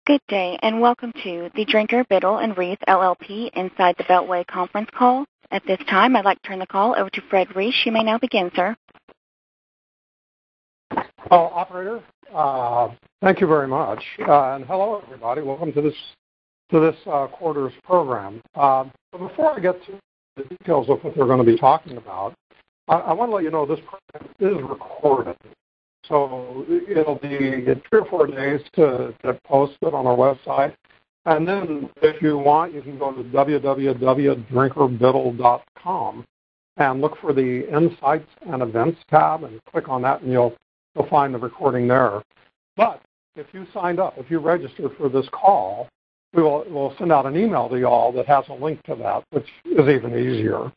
Good day, and welcome to the Drinker, Biddle, and Reese, LLP Inside the Beltway conference call. At this time, I'd like to turn the call over to Fred Reese. You may now begin, sir. Operator, thank you very much. And hello, everybody. Welcome to this quarter's program. But before I get to the details of what they're going to be talking about, I want to let you know this program is recorded. So it'll be in 3 or 4 days to post it on our website. And then if you want, you can go to www.drinkerbiddle.com and look for the Insights and Events tab and click on that, and you'll find the recording there. But if you signed up, if you registered for this call, we'll send out an email to you all that has a link to that, which is even easier.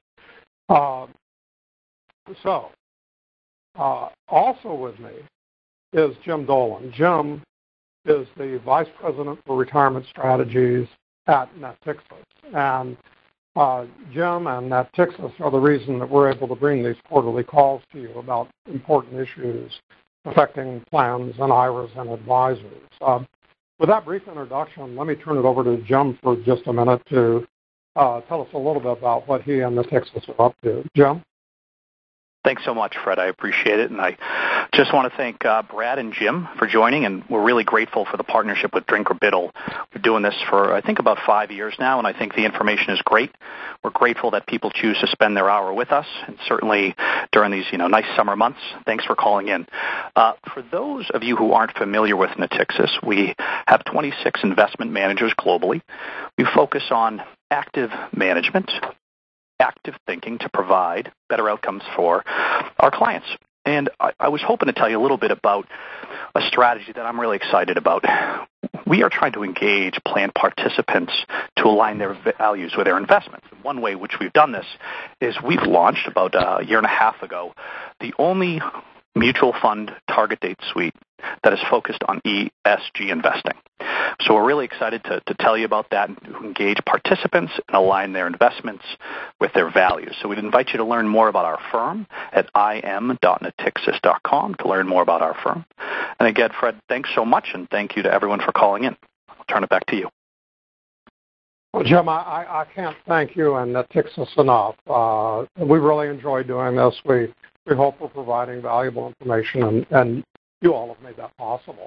Also with me is Jim Dolan. Jim is the Vice President for Retirement Strategies at Natixis. And Jim and Natixis are the reason that we're able to bring these quarterly calls to you about important issues affecting plans and IRAs and advisors. With that brief introduction, let me turn it over to Jim for just a minute to tell us a little bit about what he and Natixis are up to. Jim? Thanks so much, Fred. I appreciate it. And I just want to thank Brad and Jim for joining, and we're really grateful for the partnership with Drinker Biddle. We're doing this for, I think, about 5 years now, and I think the information is great. We're grateful that people choose to spend their hour with us, and certainly during these nice summer months. Thanks for calling in. For those of you who aren't familiar with Natixis, we have 26 investment managers globally. We focus on active management, active thinking to provide better outcomes for our clients. And I was hoping to tell you a little bit about a strategy that I'm really excited about. We are trying to engage plan participants to align their values with their investments. And one way which we've done this is we've launched about a year and a half ago the only mutual fund target date suite that is focused on ESG investing. So we're really excited to tell you about that and to engage participants and align their investments with their values. So we'd invite you to learn more about our firm at im.natixis.com to learn more about our firm. And again, Fred, thanks so much, and thank you to everyone for calling in. I'll turn it back to you. Well, Jim, I can't thank you and Natixis enough. We really enjoy doing this. We hope we're providing valuable information, and you all have made that possible.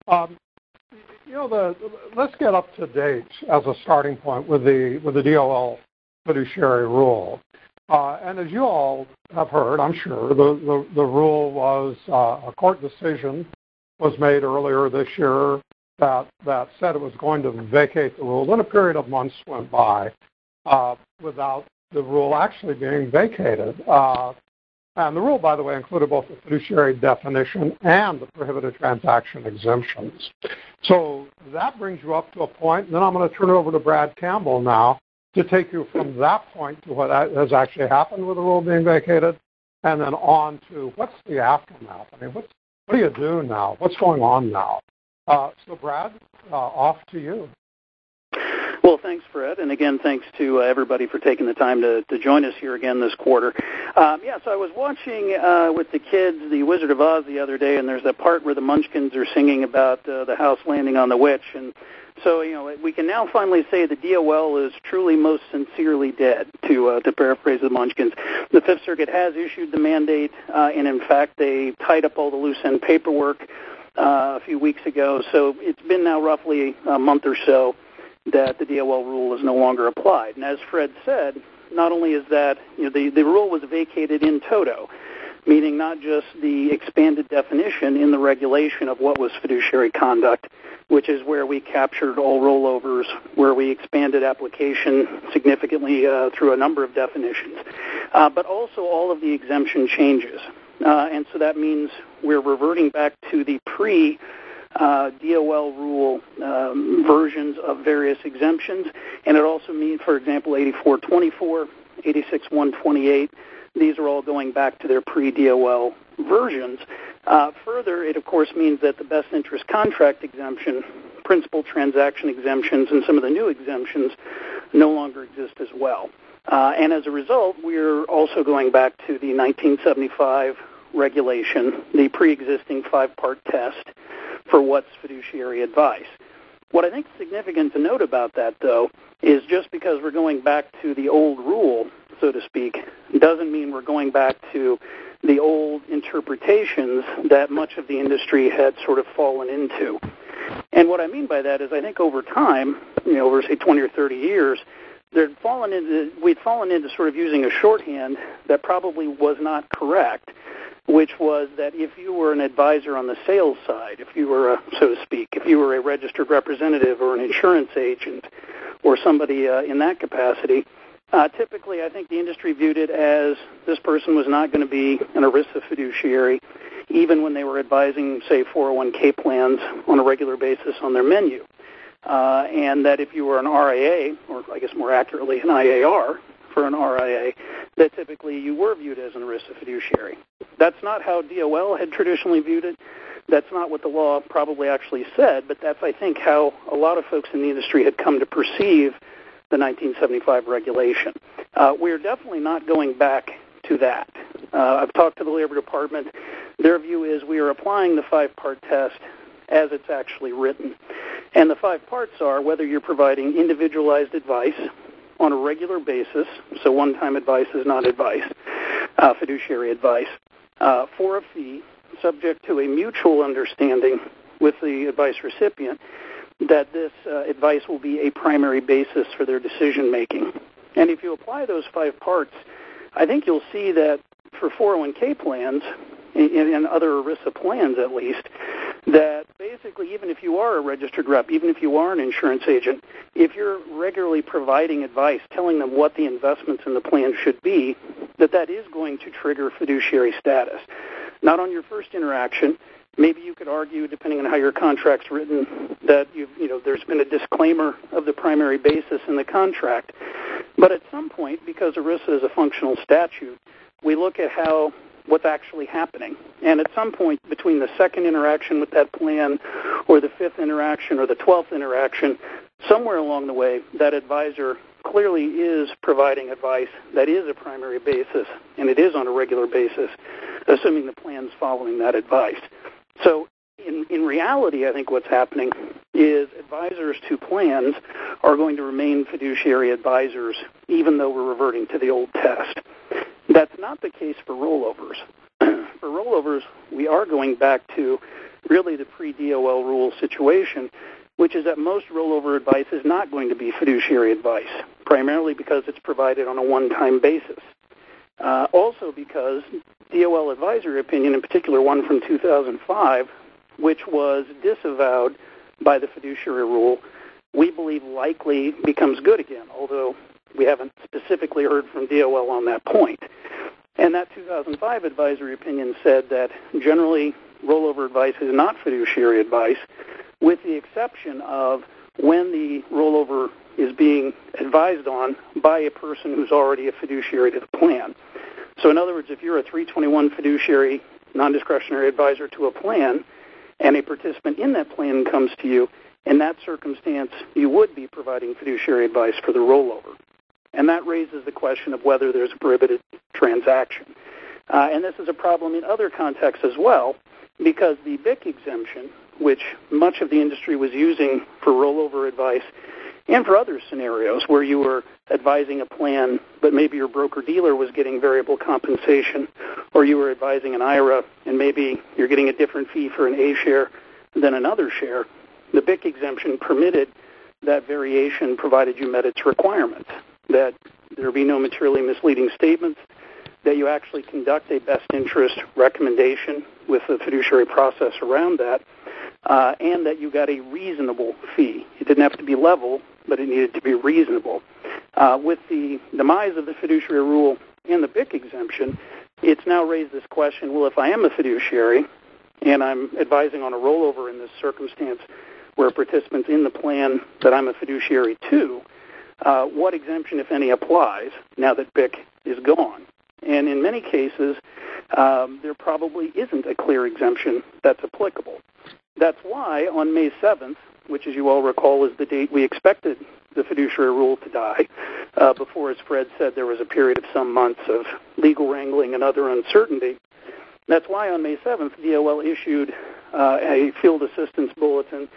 Let's get up to date as a starting point with the DOL fiduciary rule. And as you all have heard, I'm sure, the rule was a court decision was made earlier this year that said it was going to vacate the rule. Then a period of months went by without the rule actually being vacated. And the rule, by the way, included both the fiduciary definition and the prohibited transaction exemptions. So that brings you up to a point, and then I'm going to turn it over to Brad Campbell now to take you from that point to what has actually happened with the rule being vacated, and then on to what's the aftermath. I mean, what do you do now? What's going on now? So, Brad, off to you. Well, thanks, Fred, and again, thanks to everybody for taking the time to join us here again this quarter. So I was watching with the kids The Wizard of Oz the other day, and there's that part where the Munchkins are singing about the house landing on the witch, and so we can now finally say the DOL is truly most sincerely dead, to paraphrase the Munchkins. The Fifth Circuit has issued the mandate, and in fact, they tied up all the loose end paperwork a few weeks ago, so it's been now roughly a month or so that the DOL rule is no longer applied. And as Fred said, not only is that the rule was vacated in toto, meaning not just the expanded definition in the regulation of what was fiduciary conduct, which is where we captured all rollovers, where we expanded application significantly through a number of definitions, but also all of the exemption changes. And so that means we're reverting back to the DOL rule versions of various exemptions, and it also means, for example, 8424, 86128, these are all going back to their pre-DOL versions. Further, it of course means that the best interest contract exemption, principal transaction exemptions, and some of the new exemptions no longer exist as well. And as a result, we're also going back to the 1975 regulation, the pre-existing 5-part test for what's fiduciary advice. What I think is significant to note about that, though, is just because we're going back to the old rule, so to speak, doesn't mean we're going back to the old interpretations that much of the industry had sort of fallen into. And what I mean by that is I think over time, over, say, 20 or 30 years, we'd fallen into sort of using a shorthand that probably was not correct, which was that if you were an advisor on the sales side, if you were, so to speak, if you were a registered representative or an insurance agent or somebody in that capacity, typically I think the industry viewed it as this person was not going to be an ERISA fiduciary, even when they were advising, say, 401k plans on a regular basis on their menu. And that if you were an RIA, or I guess more accurately an IAR for an RIA, that typically you were viewed as an ERISA fiduciary. That's not how DOL had traditionally viewed it. That's not what the law probably actually said, but that's, I think, how a lot of folks in the industry had come to perceive the 1975 regulation. We're definitely not going back to that. I've talked to the Labor Department. Their view is we are applying the 5-part test as it's actually written. And the 5 parts are whether you're providing individualized advice on a regular basis, so one-time advice is not advice, fiduciary advice, for a fee, subject to a mutual understanding with the advice recipient that this advice will be a primary basis for their decision-making. And if you apply those 5 parts, I think you'll see that for 401k plans, and other ERISA plans at least, that basically even if you are a registered rep, even if you are an insurance agent, if you're regularly providing advice, telling them what the investments in the plan should be, that is going to trigger fiduciary status. Not on your first interaction. Maybe you could argue, depending on how your contract's written, that there's been a disclaimer of the primary basis in the contract. But at some point, because ERISA is a functional statute, we look at what's actually happening. And at some point between the second interaction with that plan or the 5th interaction or the 12th interaction, somewhere along the way, that advisor clearly is providing advice that is a primary basis, and it is on a regular basis, assuming the plan's following that advice. So in reality, I think what's happening is advisors to plans are going to remain fiduciary advisors, even though we're reverting to the old test. That's not the case for rollovers. For rollovers, we are going back to really the pre-DOL rule situation, which is that most rollover advice is not going to be fiduciary advice, primarily because it's provided on a one-time basis. Also because DOL advisory opinion, in particular one from 2005, which was disavowed by the fiduciary rule, we believe likely becomes good again, although we haven't specifically heard from DOL on that point. And that 2005 advisory opinion said that generally rollover advice is not fiduciary advice, with the exception of when the rollover is being advised on by a person who's already a fiduciary to the plan. So in other words, if you're a 321 fiduciary non-discretionary advisor to a plan and a participant in that plan comes to you, in that circumstance, you would be providing fiduciary advice for the rollover. And that raises the question of whether there's a prohibited transaction. And this is a problem in other contexts as well, because the BIC exemption, which much of the industry was using for rollover advice, and for other scenarios where you were advising a plan, but maybe your broker-dealer was getting variable compensation, or you were advising an IRA, and maybe you're getting a different fee for an A share than another share, the BIC exemption permitted that variation provided you met its requirements, that there be no materially misleading statements, that you actually conduct a best interest recommendation with the fiduciary process around that, and that you got a reasonable fee. It didn't have to be level, but it needed to be reasonable. With the demise of the fiduciary rule and the BIC exemption, it's now raised this question, well, if I am a fiduciary and I'm advising on a rollover in this circumstance where a participant's in the plan that I'm a fiduciary to, what exemption, if any, applies now that BIC is gone? And in many cases, there probably isn't a clear exemption that's applicable. That's why on May 7th, which as you all recall is the date we expected the fiduciary rule to die, before, as Fred said, there was a period of some months of legal wrangling and other uncertainty. That's why on May 7th, DOL issued a field assistance bulletin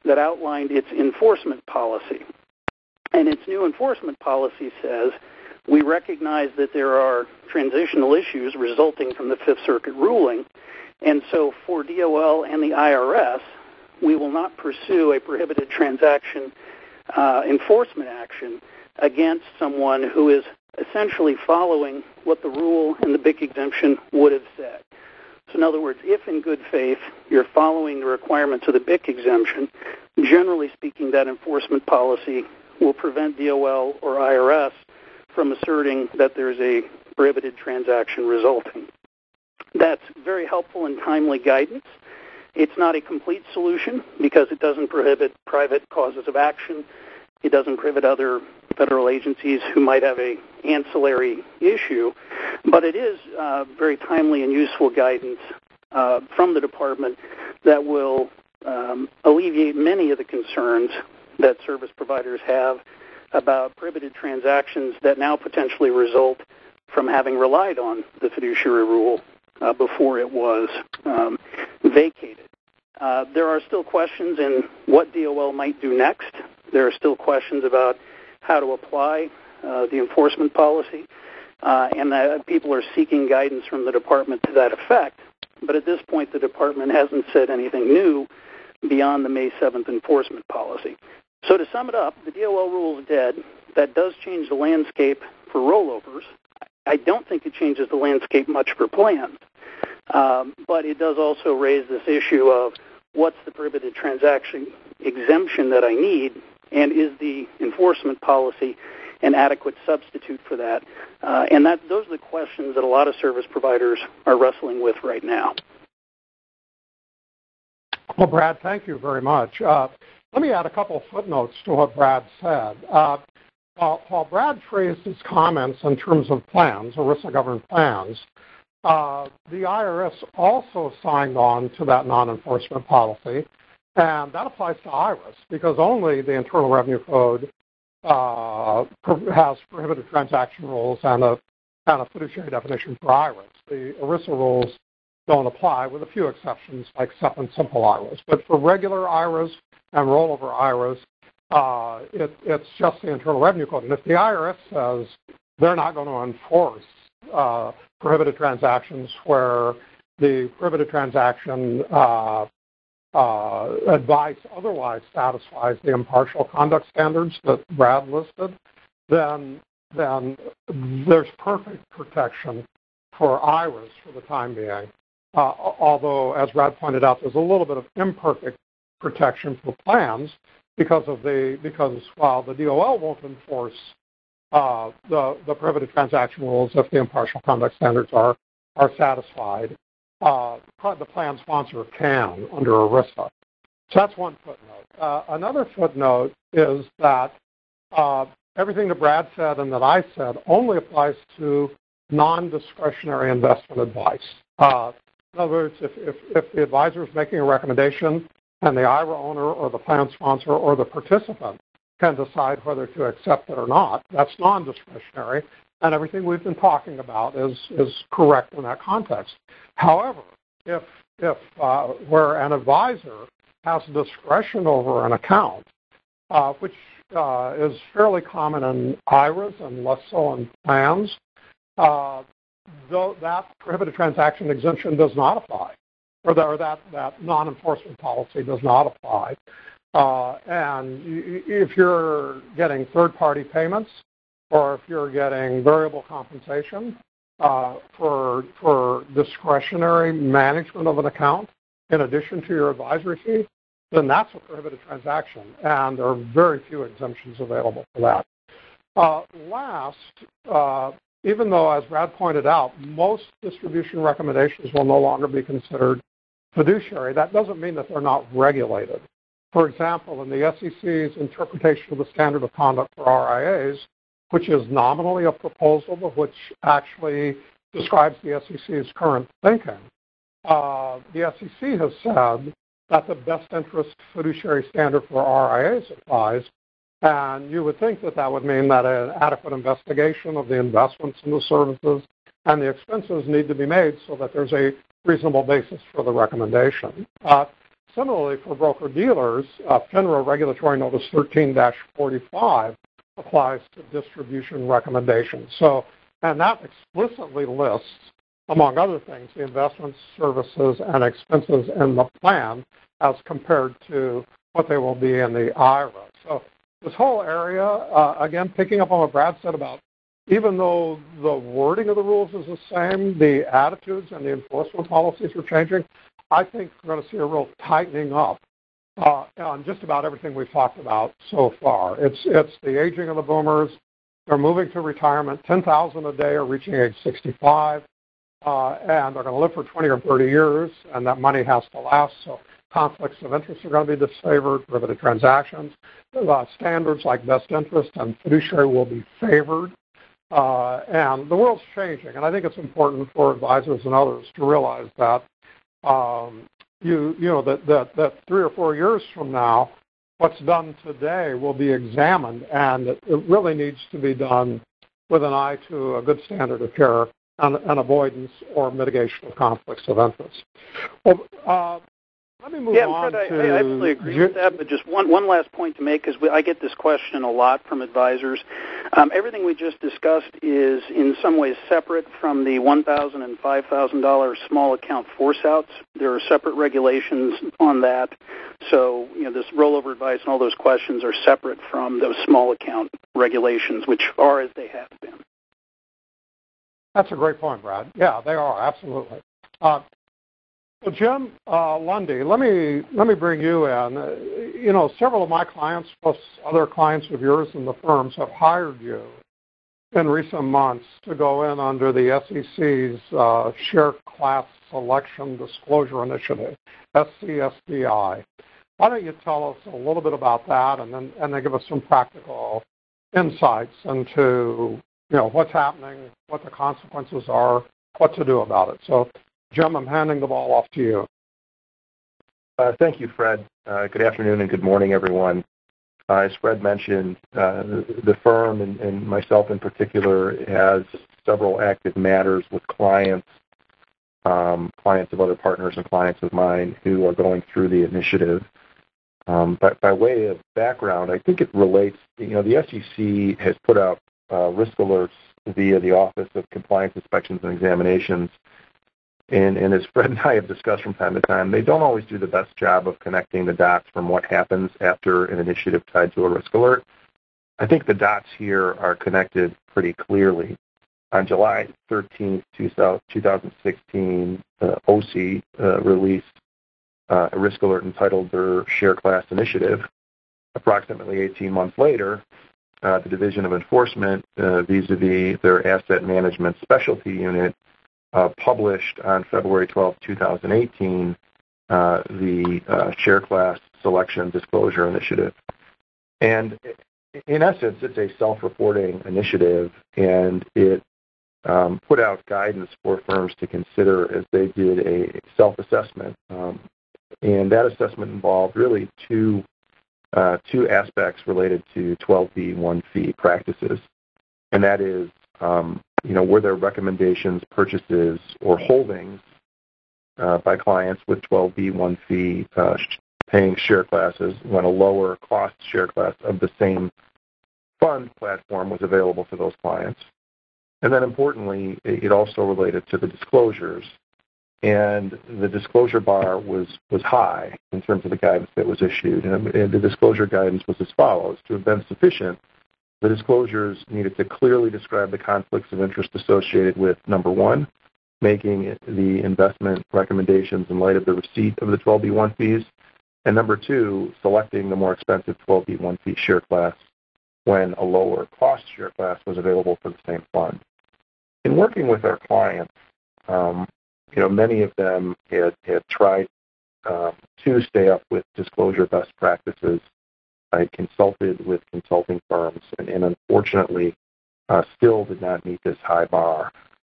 that outlined its enforcement policy. And its new enforcement policy says, we recognize that there are transitional issues resulting from the Fifth Circuit ruling, and so for DOL and the IRS, we will not pursue a prohibited transaction enforcement action against someone who is essentially following what the rule and the BIC exemption would have said. So in other words, if in good faith you're following the requirements of the BIC exemption, generally speaking, that enforcement policy will prevent DOL or IRS from asserting that there's a prohibited transaction resulting. That's very helpful and timely guidance. It's not a complete solution because it doesn't prohibit private causes of action. It doesn't prohibit other federal agencies who might have an ancillary issue, but it is very timely and useful guidance from the department that will alleviate many of the concerns that service providers have about prohibited transactions that now potentially result from having relied on the fiduciary rule before it was vacated. There are still questions in what DOL might do next. There are still questions about how to apply the enforcement policy, and that people are seeking guidance from the department to that effect. But at this point, the department hasn't said anything new beyond the May 7th enforcement policy. So to sum it up, the DOL rule is dead. That does change the landscape for rollovers. I don't think it changes the landscape much for plans, but it does also raise this issue of what's the prohibited transaction exemption that I need, and is the enforcement policy an adequate substitute for that? And those are the questions that a lot of service providers are wrestling with right now. Well, Brad, thank you very much. Let me add a couple of footnotes to what Brad said. While Brad phrased his comments in terms of plans, ERISA-governed plans, the IRS also signed on to that non-enforcement policy, and that applies to IRS because only the Internal Revenue Code has prohibited transaction rules and a fiduciary definition for IRS. The ERISA rules don't apply, with a few exceptions like SEP and simple IRAs. But for regular IRAs and rollover IRAs, it's just the Internal Revenue Code. And if the IRS says they're not going to enforce prohibited transactions where the prohibited transaction advice otherwise satisfies the impartial conduct standards that Brad listed, then there's perfect protection for IRAs for the time being. Although, as Brad pointed out, there's a little bit of imperfect protection for plans because while the DOL won't enforce the prohibited transaction rules if the impartial conduct standards are satisfied, the plan sponsor can under ERISA. So that's one footnote. Another footnote is that everything that Brad said and that I said only applies to non-discretionary investment advice. In other words, if the advisor is making a recommendation and the IRA owner or the plan sponsor or the participant can decide whether to accept it or not, that's non-discretionary, and everything we've been talking about is correct in that context. However, if where an advisor has discretion over an account, which is fairly common in IRAs and less so in plans, though that prohibited transaction exemption does not apply, or that non-enforcement policy does not apply. And if you're getting third-party payments or if you're getting variable compensation for discretionary management of an account in addition to your advisory fee, then that's a prohibited transaction, and there are very few exemptions available for that. Last, even though, as Brad pointed out, most distribution recommendations will no longer be considered fiduciary, that doesn't mean that they're not regulated. For example, in the SEC's interpretation of the standard of conduct for RIAs, which is nominally a proposal but which actually describes the SEC's current thinking, the SEC has said that the best interest fiduciary standard for RIAs applies. And you would think that would mean that an adequate investigation of the investments and the services and the expenses need to be made so that there's a reasonable basis for the recommendation. Similarly, for broker-dealers, FINRA Regulatory Notice 13-45 applies to distribution recommendations. And that explicitly lists, among other things, the investments, services, and expenses in the plan as compared to what they will be in the IRA. So this whole area, again, picking up on what Brad said about even though the wording of the rules is the same, the attitudes and the enforcement policies are changing, I think we're going to see a real tightening up on just about everything we've talked about so far. It's the aging of the boomers. They're moving to retirement. 10,000 a day are reaching age 65, and they're going to live for 20 or 30 years, and that money has to last. So conflicts of interest are going to be disfavored, derivative transactions. Standards like best interest and fiduciary will be favored. And the world's changing, and I think it's important for advisors and others to realize that that 3 or 4 years from now, what's done today will be examined, and it really needs to be done with an eye to a good standard of care and avoidance or mitigation of conflicts of interest. Well, let me move on Fred, to... I absolutely agree with that, but just one last point to make, because I get this question a lot from advisors. Everything we just discussed is in some ways separate from the $1,000 and $5,000 small account force-outs. There are separate regulations on that. So, this rollover advice and all those questions are separate from those small account regulations, which are as they have been. That's a great point, Brad. Yeah, they are, absolutely. Well, Jim Lundy, let me bring you in. Several of my clients, plus other clients of yours in the firms, have hired you in recent months to go in under the SEC's Share Class Selection Disclosure Initiative, SCSDI. Why don't you tell us a little bit about that, and then give us some practical insights into what's happening, what the consequences are, what to do about it. So, Jim, I'm handing the ball off to you. Thank you, Fred. Good afternoon and good morning, everyone. As Fred mentioned, the firm and myself in particular has several active matters with clients of other partners and clients of mine who are going through the initiative. But by way of background, I think it relates, the SEC has put out risk alerts via the Office of Compliance Inspections and Examinations. And as Fred and I have discussed from time to time, they don't always do the best job of connecting the dots from what happens after an initiative tied to a risk alert. I think the dots here are connected pretty clearly. On July 13, 2016, OC released a risk alert entitled their Share Class Initiative. Approximately 18 months later, the Division of Enforcement, vis-a-vis their Asset Management Specialty Unit, published on February 12, 2018, the Share Class Selection Disclosure Initiative. And in essence, it's a self-reporting initiative, and it put out guidance for firms to consider as they did a self-assessment. And that assessment involved really two aspects related to 12b-1 fee practices. And that is, were there recommendations, purchases, or holdings by clients with 12b-1 fee paying share classes when a lower cost share class of the same fund platform was available to those clients. And then importantly, it also related to the disclosures. And the disclosure bar was high in terms of the guidance that was issued. And the disclosure guidance was as follows. To have been sufficient, the disclosures needed to clearly describe the conflicts of interest associated with, number one, making the investment recommendations in light of the receipt of the 12b-1 fees, and number two, selecting the more expensive 12b-1 fee share class when a lower cost share class was available for the same fund. In working with our clients, many of them had tried to stay up with disclosure best practices. I consulted with consulting firms and unfortunately still did not meet this high bar.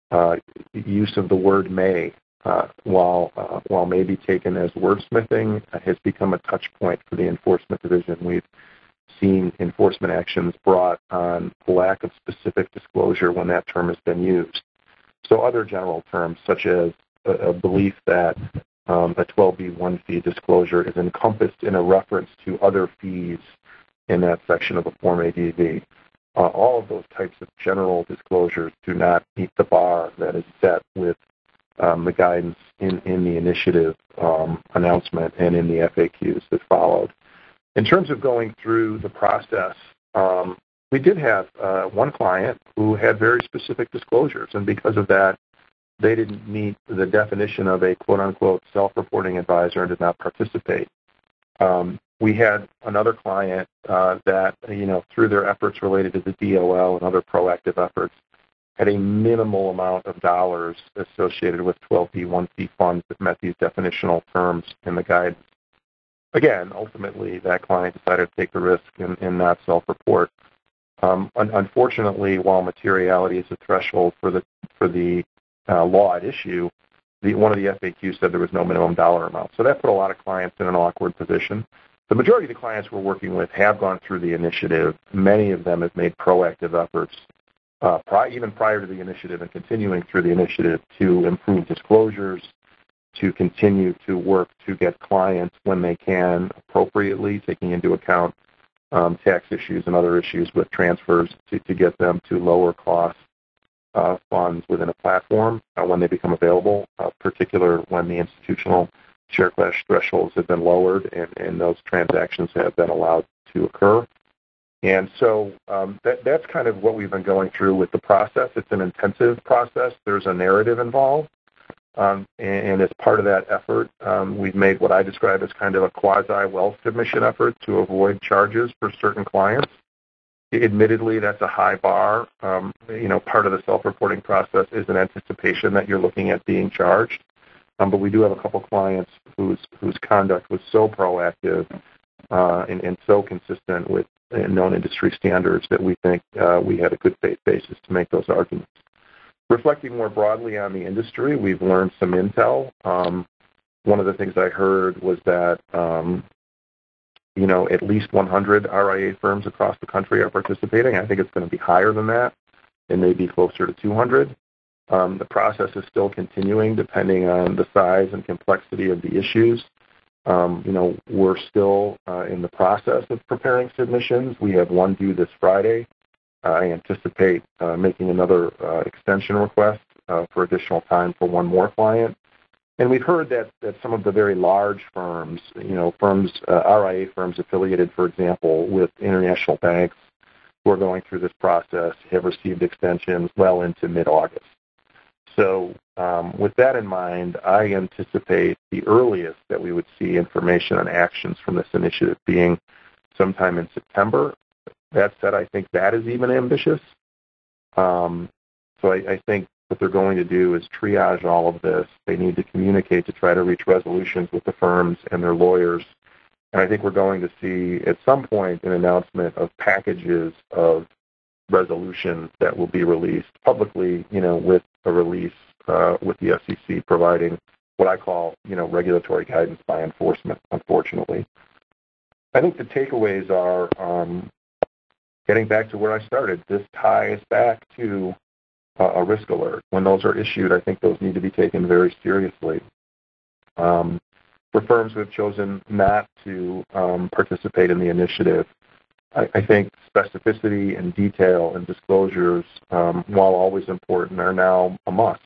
Use of the word may, while maybe taken as wordsmithing, has become a touch point for the enforcement division. We've seen enforcement actions brought on lack of specific disclosure when that term has been used. So other general terms, such as a belief that a 12b1 fee disclosure is encompassed in a reference to other fees in that section of the Form ADV. All of those types of general disclosures do not meet the bar that is set with the guidance in the initiative announcement and in the FAQs that followed. In terms of going through the process, we did have one client who had very specific disclosures, and because of that, they didn't meet the definition of a quote-unquote self-reporting advisor and did not participate. We had another client that, through their efforts related to the DOL and other proactive efforts, had a minimal amount of dollars associated with 12b1c funds that met these definitional terms in the guidance. Again, ultimately, that client decided to take the risk and not self-report. Unfortunately, while materiality is a threshold for the law at issue, one of the FAQs said there was no minimum dollar amount. So that put a lot of clients in an awkward position. The majority of the clients we're working with have gone through the initiative. Many of them have made proactive efforts, even prior to the initiative and continuing through the initiative, to improve disclosures, to continue to work to get clients when they can appropriately, taking into account tax issues and other issues with transfers, to get them to lower cost funds within a platform when they become available, particularly when the institutional share class thresholds have been lowered and those transactions have been allowed to occur. And so that's kind of what we've been going through with the process. It's an intensive process. There's a narrative involved. And as part of that effort, we've made what I describe as kind of a quasi-wealth submission effort to avoid charges for certain clients. Admittedly, that's a high bar. Part of the self-reporting process is an anticipation that you're looking at being charged. But we do have a couple clients whose conduct was so proactive and so consistent with known industry standards that we think we had a good faith basis to make those arguments. Reflecting more broadly on the industry, we've learned some intel. One of the things I heard was that at least 100 RIA firms across the country are participating. I think it's going to be higher than that. It may be closer to 200. The process is still continuing depending on the size and complexity of the issues. We're still in the process of preparing submissions. We have one due this Friday. I anticipate making another extension request for additional time for one more client. And we've heard that some of the very large firms, RIA firms affiliated, for example, with international banks who are going through this process, have received extensions well into mid-August. So with that in mind, I anticipate the earliest that we would see information on actions from this initiative being sometime in September. That said, I think that is even ambitious. So I think what they're going to do is triage all of this. They need to communicate to try to reach resolutions with the firms and their lawyers. And I think we're going to see at some point an announcement of packages of resolutions that will be released publicly, with a release with the SEC providing what I call, regulatory guidance by enforcement, unfortunately. I think the takeaways are getting back to where I started. This ties back to a risk alert. When those are issued, I think those need to be taken very seriously. For firms who have chosen not to participate in the initiative, I think specificity and detail and disclosures, while always important, are now a must.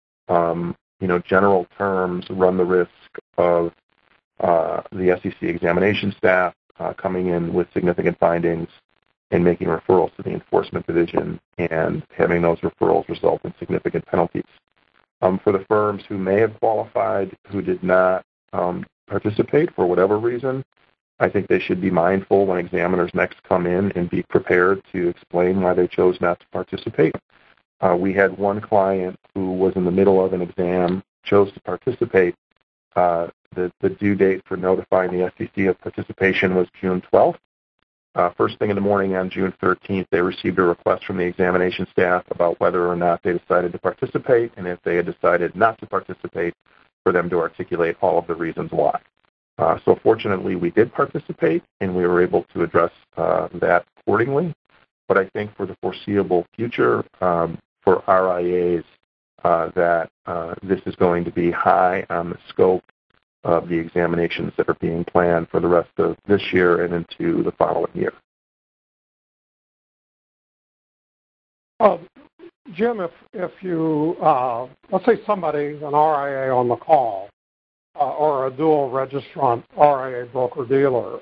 General terms run the risk of the SEC examination staff coming in with significant findings and making referrals to the enforcement division and having those referrals result in significant penalties. For the firms who may have qualified who did not participate for whatever reason, I think they should be mindful when examiners next come in and be prepared to explain why they chose not to participate. We had one client who was in the middle of an exam, chose to participate. The due date for notifying the SEC of participation was June 12th. First thing in the morning on June 13th, they received a request from the examination staff about whether or not they decided to participate, and if they had decided not to participate, for them to articulate all of the reasons why. So fortunately, we did participate, and we were able to address that accordingly. But I think for the foreseeable future, for RIAs, that this is going to be high on the scope of the examinations that are being planned for the rest of this year and into the following year. Jim, if you, let's say somebody, an RIA on the call, or a dual registrant RIA broker-dealer,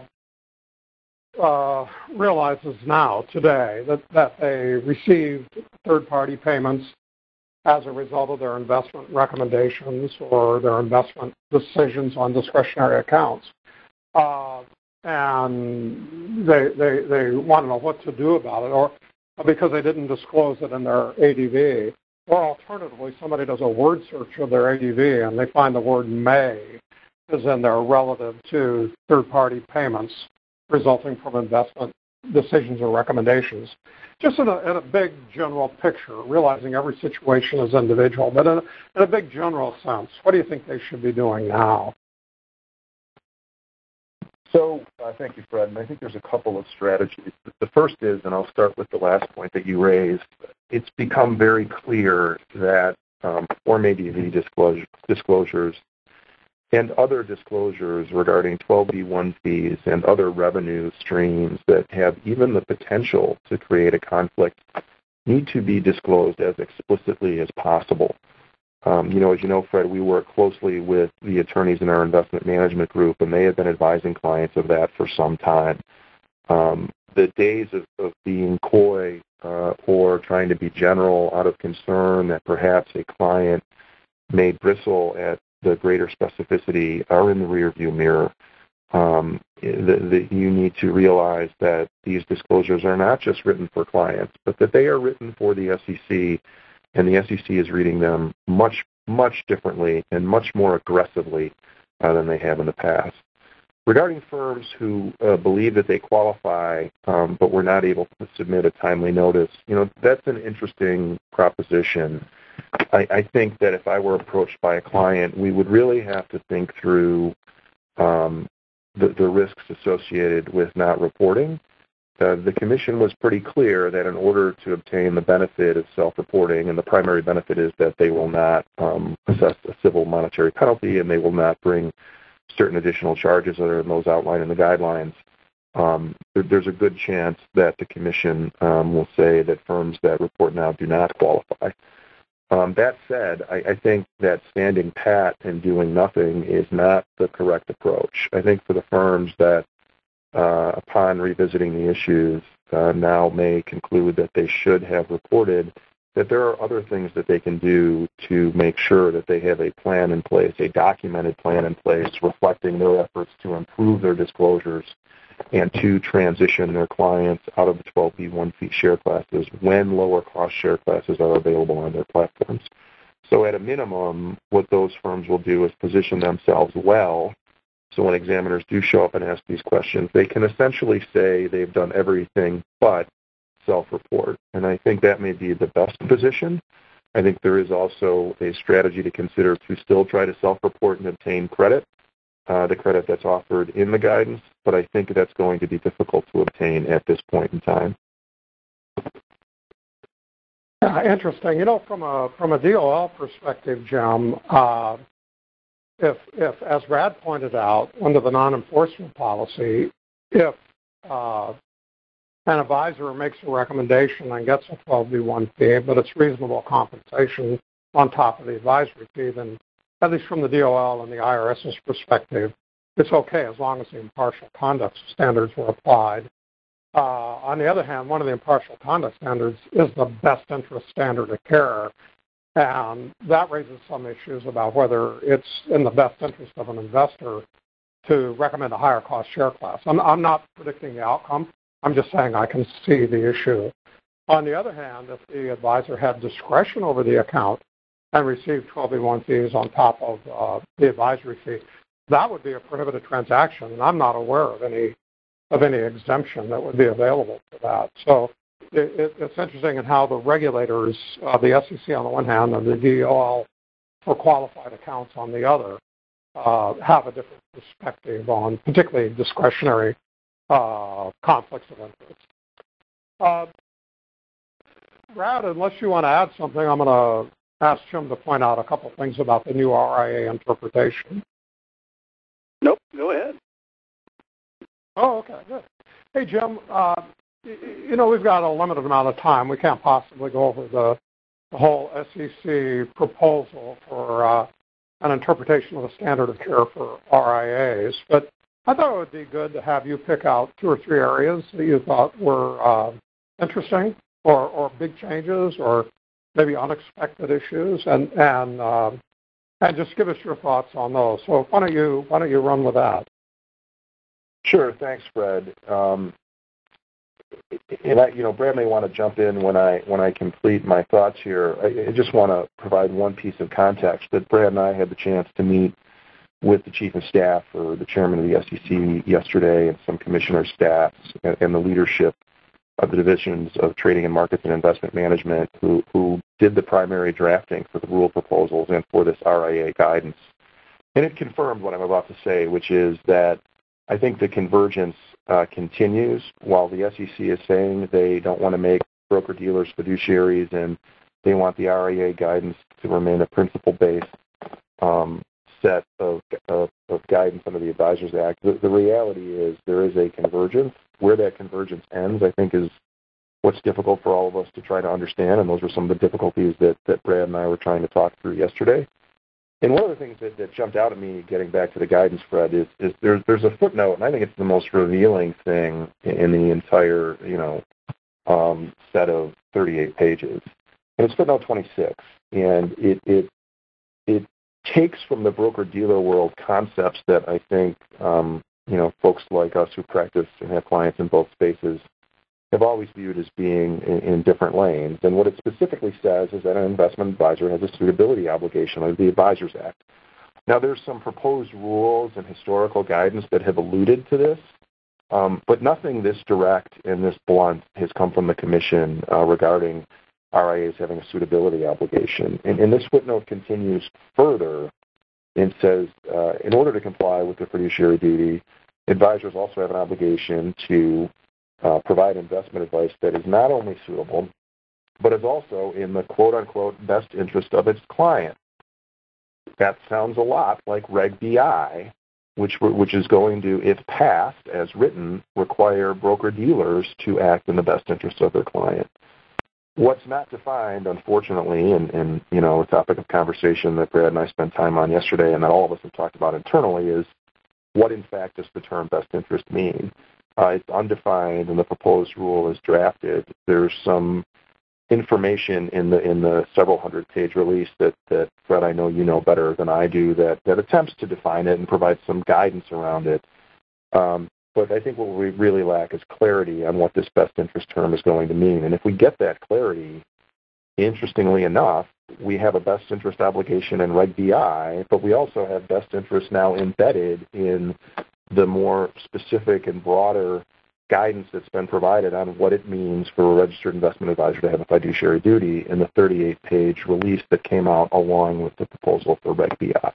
realizes now, today, that they received third-party payments as a result of their investment recommendations or their investment decisions on discretionary accounts. And they want to know what to do about it, or because they didn't disclose it in their ADV. Or alternatively, somebody does a word search of their ADV and they find the word may is in there relative to third-party payments resulting from investment decisions or recommendations. Just in a big general picture, realizing every situation is individual, but in a big general sense, what do you think they should be doing now? So thank you, Fred. And I think there's a couple of strategies. The first is, and I'll start with the last point that you raised, it's become very clear that Form ADV disclosures and other disclosures regarding 12b-1 fees and other revenue streams that have even the potential to create a conflict need to be disclosed as explicitly as possible. As you know, Fred, we work closely with the attorneys in our investment management group, and they have been advising clients of that for some time. The days of being coy or trying to be general out of concern that perhaps a client may bristle at the greater specificity are in the rearview mirror. You need to realize that these disclosures are not just written for clients, but that they are written for the SEC, and the SEC is reading them much, much differently and much more aggressively than they have in the past. Regarding firms who believe that they qualify but were not able to submit a timely notice, that's an interesting proposition. I think that if I were approached by a client, we would really have to think through the risks associated with not reporting. The Commission was pretty clear that in order to obtain the benefit of self-reporting, and the primary benefit is that they will not assess a civil monetary penalty and they will not bring certain additional charges other than those outlined in the guidelines, there's a good chance that the Commission will say that firms that report now do not qualify. That said, I think that standing pat and doing nothing is not the correct approach. I think for the firms that, upon revisiting the issues, now may conclude that they should have reported, that there are other things that they can do to make sure that they have a plan in place, a documented plan in place, reflecting their efforts to improve their disclosures and to transition their clients out of the 12b-1 fee share classes when lower cost share classes are available on their platforms. So at a minimum, what those firms will do is position themselves well, so when examiners do show up and ask these questions, they can essentially say they've done everything but self-report. And I think that may be the best position. I think there is also a strategy to consider to still try to self-report and obtain credit, the credit that's offered in the guidance, but I think that's going to be difficult to obtain at this point in time. Interesting. From a DOL perspective, Jim, if, as Brad pointed out, under the non-enforcement policy, if an advisor makes a recommendation and gets a 12b-1 fee, but it's reasonable compensation on top of the advisory fee, then at least from the DOL and the IRS's perspective, it's okay as long as the impartial conduct standards were applied. On the other hand, one of the impartial conduct standards is the best interest standard of care, and that raises some issues about whether it's in the best interest of an investor to recommend a higher cost share class. I'm not predicting the outcome. I'm just saying I can see the issue. On the other hand, if the advisor had discretion over the account and received 12b-1 fees on top of the advisory fee, that would be a prohibited transaction, and I'm not aware of any exemption that would be available for that. So it's interesting in how the regulators, the SEC on the one hand and the DOL for qualified accounts on the other, have a different perspective on particularly discretionary conflicts of interest. Brad, unless you want to add something, I'm going to ask Jim to point out a couple things about the new RIA interpretation. Nope, go ahead. Oh, okay, good. Hey, Jim, we've got a limited amount of time. We can't possibly go over the whole SEC proposal for an interpretation of the standard of care for RIAs, but I thought it would be good to have you pick out 2 or 3 areas that you thought were interesting or big changes or maybe unexpected issues, and just give us your thoughts on those. So why don't you run with that? Sure. Thanks, Fred. And Brad may want to jump in when I complete my thoughts here. I just want to provide one piece of context that Brad and I had the chance to meet with the chief of staff or the chairman of the SEC yesterday, and some commissioner staffs and the leadership of the divisions of trading and markets and investment management who did the primary drafting for the rule proposals and for this RIA guidance. And it confirmed what I'm about to say, which is that I think the convergence continues. While the SEC is saying they don't want to make broker-dealers fiduciaries and they want the RIA guidance to remain a principle-based set of guidance under the Advisors Act, the reality is there is a convergence. Where that convergence ends, I think, is what's difficult for all of us to try to understand, and those were some of the difficulties that Brad and I were trying to talk through yesterday. And one of the things that jumped out at me, getting back to the guidance, Fred, is there's a footnote, and I think it's the most revealing thing in the entire set of 38 pages. And it's footnote 26, and it takes from the broker-dealer world concepts that I think folks like us who practice and have clients in both spaces have always viewed as being in different lanes. And what it specifically says is that an investment advisor has a suitability obligation under the Advisors Act. Now, there's some proposed rules and historical guidance that have alluded to this, but nothing this direct and this blunt has come from the Commission regarding RIAs having a suitability obligation. And this footnote continues further and says, in order to comply with the fiduciary duty, advisors also have an obligation to provide investment advice that is not only suitable, but is also in the quote-unquote best interest of its client. That sounds a lot like Reg BI, which is going to, if passed as written, require broker-dealers to act in the best interest of their client. What's not defined, unfortunately, and a topic of conversation that Brad and I spent time on yesterday and that all of us have talked about internally, is what in fact does the term best interest mean? It's undefined, and the proposed rule is drafted. There's some information in the several hundred-page release that Fred, I know you know better than I do, that attempts to define it and provide some guidance around it. But I think what we really lack is clarity on what this best interest term is going to mean. And if we get that clarity, interestingly enough, we have a best interest obligation in Reg BI, but we also have best interest now embedded in the more specific and broader guidance that's been provided on what it means for a registered investment advisor to have a fiduciary duty in the 38-page release that came out along with the proposal for Reg BI.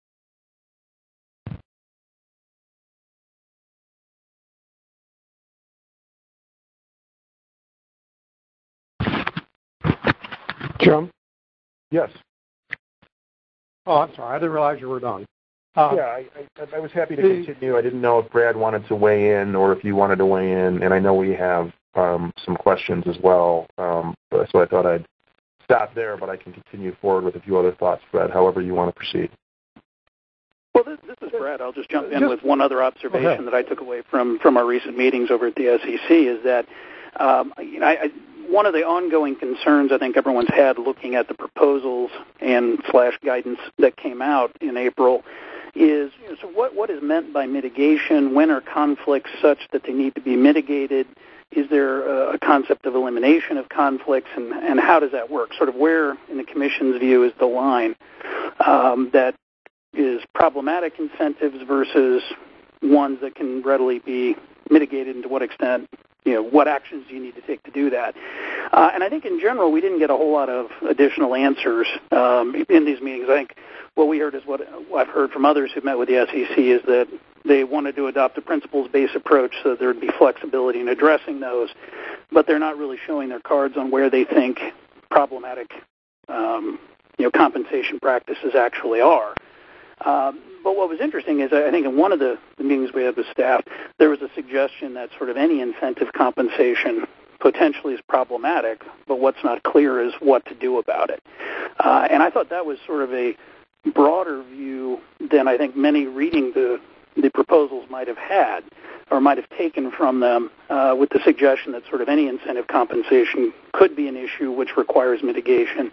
Jim? Yes. Oh, I'm sorry. I didn't realize you were done. I was happy to continue. I didn't know if Brad wanted to weigh in or if you wanted to weigh in, and I know we have some questions as well, so I thought I'd stop there, but I can continue forward with a few other thoughts, Brad, however you want to proceed. Well, this is Brad. I'll just jump in with one other observation that I took away from our recent meetings over at the SEC is that one of the ongoing concerns I think everyone's had looking at the proposals and / guidance that came out in April is so what is meant by mitigation? When are conflicts such that they need to be mitigated? Is there a concept of elimination of conflicts, and how does that work? Sort of where, in the Commission's view, is the line that is problematic incentives versus ones that can readily be mitigated, and to what extent, what actions do you need to take to do that? And I think in general, we didn't get a whole lot of additional answers in these meetings. I think what we heard is what I've heard from others who've met with the SEC is that they wanted to adopt a principles-based approach so that there would be flexibility in addressing those, but they're not really showing their cards on where they think problematic compensation practices actually are. But what was interesting is I think in one of the meetings we had with staff, there was a suggestion that sort of any incentive compensation potentially is problematic, but what's not clear is what to do about it. And I thought that was sort of a broader view than I think many reading the proposals might have had or might have taken from them, with the suggestion that sort of any incentive compensation could be an issue which requires mitigation,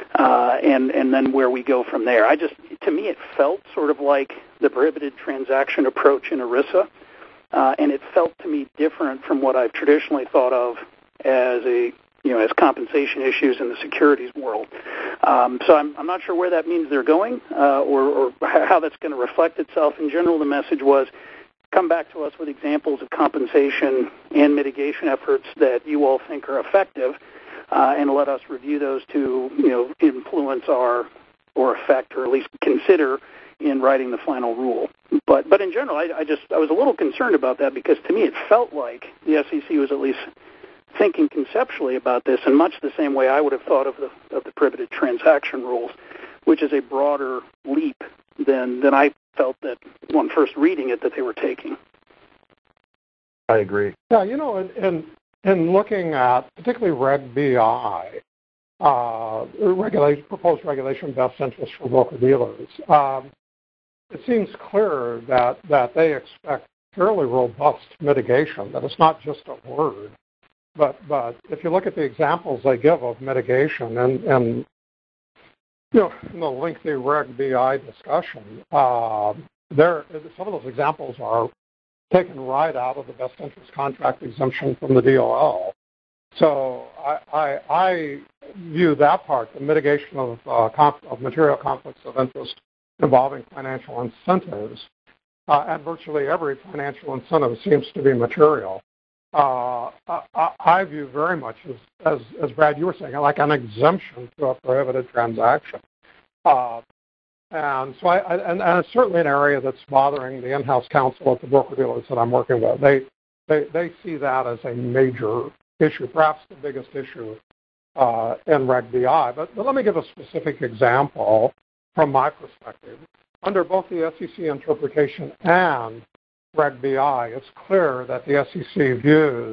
and then where we go from there. To me, it felt sort of like the prohibited transaction approach in ERISA, and it felt to me different from what I've traditionally thought of as as compensation issues in the securities world. So I'm not sure where that means they're going, or how that's going to reflect itself. In general, the message was, come back to us with examples of compensation and mitigation efforts that you all think are effective, and let us review those to influence or affect, or at least consider in writing the final rule. But in general, I was a little concerned about that, because to me it felt like the SEC was at least thinking conceptually about this in much the same way I would have thought of the prohibited transaction rules, which is a broader leap than I felt that when first reading it that they were taking. I agree. Yeah, in looking at particularly Reg BI, proposed regulation best interest for broker-dealers, it seems clear that they expect fairly robust mitigation, that it's not just a word. But if you look at the examples they give of mitigation and in the lengthy Reg BI discussion, some of those examples are taken right out of the best interest contract exemption from the DOL. So I view that part, the mitigation of material conflicts of interest involving financial incentives, and virtually every financial incentive seems to be material. I view very much as Brad, you were saying, like an exemption to a prohibited transaction. And so and it's certainly an area that's bothering the in-house counsel at the broker-dealers that I'm working with. They see that as a major issue, perhaps the biggest issue in Reg BI. But let me give a specific example from my perspective. Under both the SEC interpretation and Reg BI, it's clear that the SEC views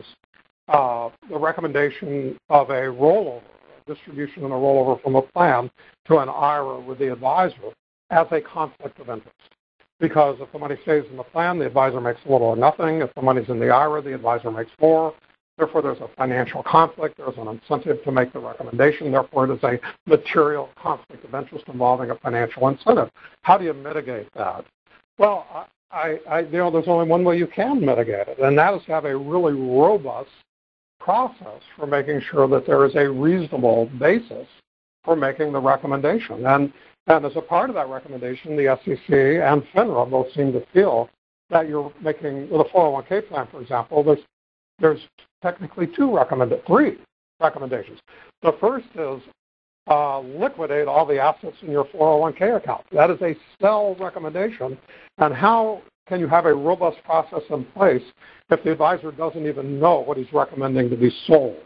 the recommendation of a rollover, a distribution and a rollover from a plan to an IRA with the advisor as a conflict of interest. Because if the money stays in the plan, the advisor makes little or nothing. If the money's in the IRA, the advisor makes more. Therefore, there's a financial conflict. There's an incentive to make the recommendation. Therefore, it is a material conflict of interest involving a financial incentive. How do you mitigate that? Well, there's only one way you can mitigate it, and that is to have a really robust process for making sure that there is a reasonable basis for making the recommendation. And as a part of that recommendation, the SEC and FINRA both seem to feel that you're making, with a 401k plan, for example, there's technically three recommendations. The first is liquidate all the assets in your 401k account. That is a sell recommendation. And how can you have a robust process in place if the advisor doesn't even know what he's recommending to be sold?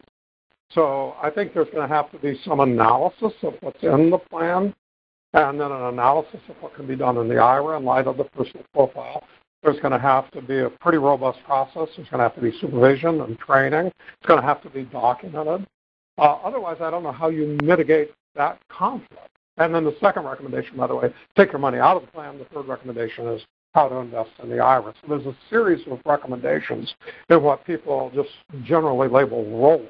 So I think there's going to have to be some analysis of what's in the plan, and then an analysis of what can be done in the IRA in light of the personal profile. There's going to have to be a pretty robust process. There's going to have to be supervision and training. It's going to have to be documented. Otherwise, I don't know how you mitigate that conflict. And then the second recommendation, by the way, take your money out of the plan. The third recommendation is how to invest in the IRA. So there's a series of recommendations in what people just generally label roll.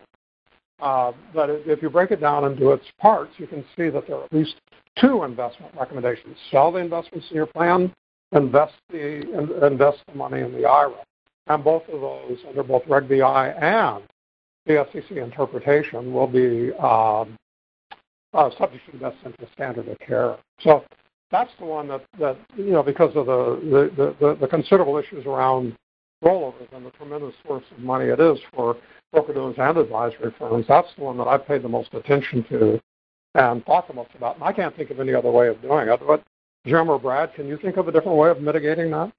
But if you break it down into its parts, you can see that there are at least two investment recommendations. Sell the investments in your plan, invest the money in the IRA. And both of those, under both Reg BI and the SEC interpretation, will be subject to the best interest standard of care. So that's the one that because of the considerable issues around rollovers and the tremendous source of money it is for broker-dealers and advisory firms, that's the one that I've paid the most attention to and thought the most about. And I can't think of any other way of doing it. But Jim or Brad, can you think of a different way of mitigating that?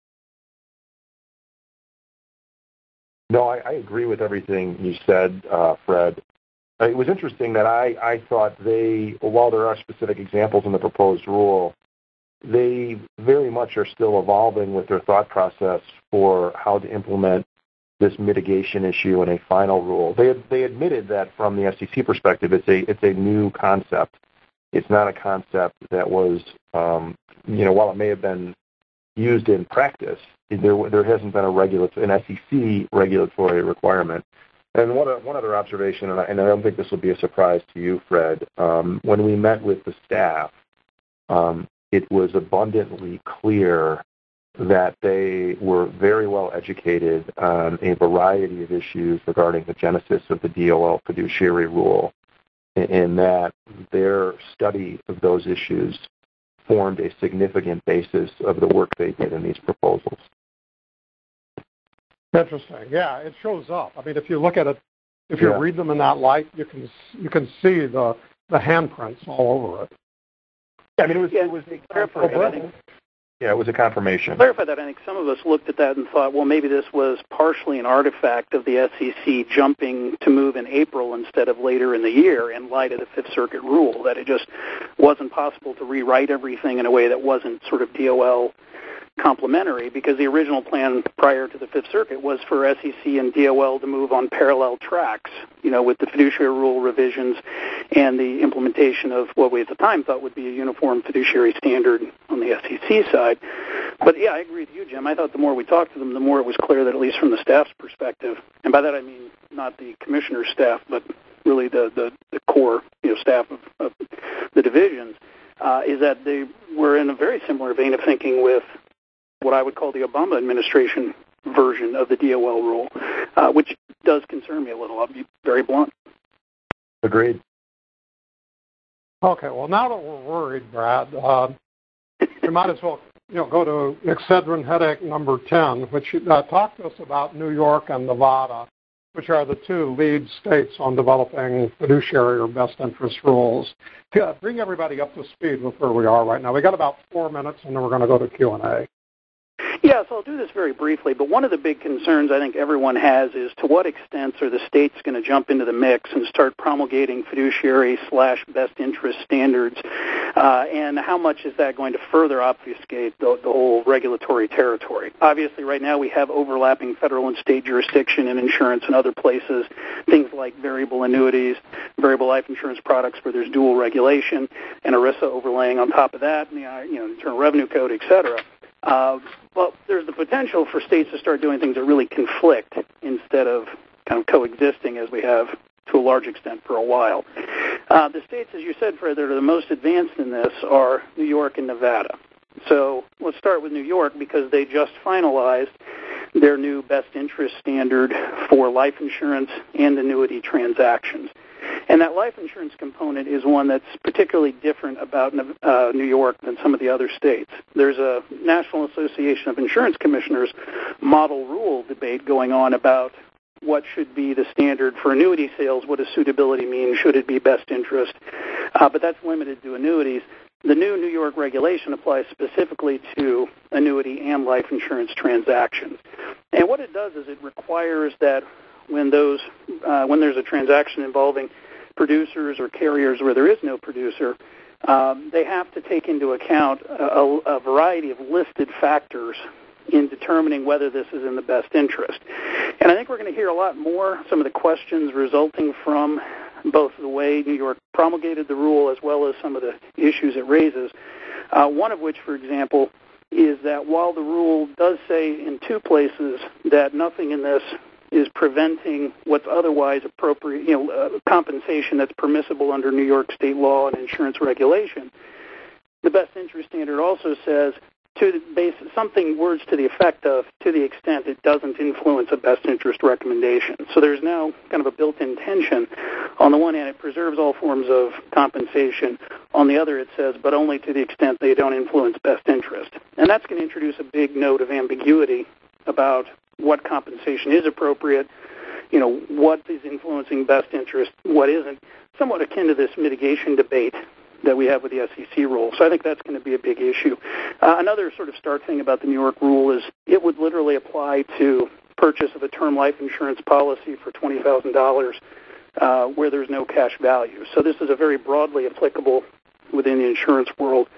No, I agree with everything you said, Fred. It was interesting that I thought while there are specific examples in the proposed rule, they very much are still evolving with their thought process for how to implement this mitigation issue in a final rule. They admitted that from the SEC perspective, it's a new concept. It's not a concept that was, while it may have been used in practice, there hasn't been an SEC regulatory requirement. And one other observation, and I don't think this will be a surprise to you, Fred, when we met with the staff, it was abundantly clear that they were very well educated on a variety of issues regarding the genesis of the DOL fiduciary rule, and that their study of those issues formed a significant basis of the work they did in these proposals. Interesting. Yeah, it shows up. I mean, if you look at it, if you read them in that light, you can see the handprints all over it. Yeah, I mean, it was a confirmation. To clarify that, I think some of us looked at that and thought, well, maybe this was partially an artifact of the SEC jumping to move in April instead of later in the year in light of the Fifth Circuit rule, that it just wasn't possible to rewrite everything in a way that wasn't sort of DOL complementary, because the original plan prior to the Fifth Circuit was for SEC and DOL to move on parallel tracks, with the fiduciary rule revisions and the implementation of what we at the time thought would be a uniform fiduciary standard on the SEC side. But yeah, I agree with you, Jim. I thought the more we talked to them, the more it was clear that, at least from the staff's perspective, and by that I mean not the commissioner's staff, but really the core staff of the divisions, is that they were in a very similar vein of thinking with what I would call the Obama administration version of the DOL rule, which does concern me a little. I'll be very blunt. Agreed. Okay, well, now that we're worried, Brad, we might as well go to Excedrin headache number 10, which talk to us about New York and Nevada, which are the two lead states on developing fiduciary or best interest rules. Bring everybody up to speed with where we are right now. We got about 4 minutes, and then we're going to go to Q&A. Yeah, so I'll do this very briefly, but one of the big concerns I think everyone has is to what extent are the states going to jump into the mix and start promulgating fiduciary/best interest standards, and how much is that going to further obfuscate the whole regulatory territory? Obviously, right now we have overlapping federal and state jurisdiction in insurance and other places, things like variable annuities, variable life insurance products where there's dual regulation, and ERISA overlaying on top of that, and the Internal Revenue Code, et cetera. Well, there's the potential for states to start doing things that really conflict instead of kind of coexisting as we have to a large extent for a while. The states, as you said, Fred, that are the most advanced in this are New York and Nevada. So let's start with New York because they just finalized their new best interest standard for life insurance and annuity transactions. And that life insurance component is one that's particularly different about New York than some of the other states. There's a National Association of Insurance Commissioners model rule debate going on about what should be the standard for annuity sales. What does suitability mean? Should it be best interest? But that's limited to annuities. The new New York regulation applies specifically to annuity and life insurance transactions. And what it does is it requires that when there's a transaction involving producers or carriers where there is no producer, they have to take into account a variety of listed factors in determining whether this is in the best interest. And I think we're going to hear a lot more, some of the questions resulting from both the way New York promulgated the rule as well as some of the issues it raises. One of which, for example, is that while the rule does say in two places that nothing in this is preventing what's otherwise appropriate, compensation that's permissible under New York state law and insurance regulation, the best interest standard also says words to the effect of, to the extent it doesn't influence a best interest recommendation. So there's now kind of a built-in tension. On the one hand, it preserves all forms of compensation. On the other, it says, but only to the extent they don't influence best interest. And that's going to introduce a big note of ambiguity about what compensation is appropriate, what is influencing best interest, what isn't, somewhat akin to this mitigation debate that we have with the SEC rule. So I think that's going to be a big issue. Another sort of stark thing about the New York rule is it would literally apply to purchase of a term life insurance policy for $20,000 where there's no cash value. So this is a very broadly applicable within the insurance world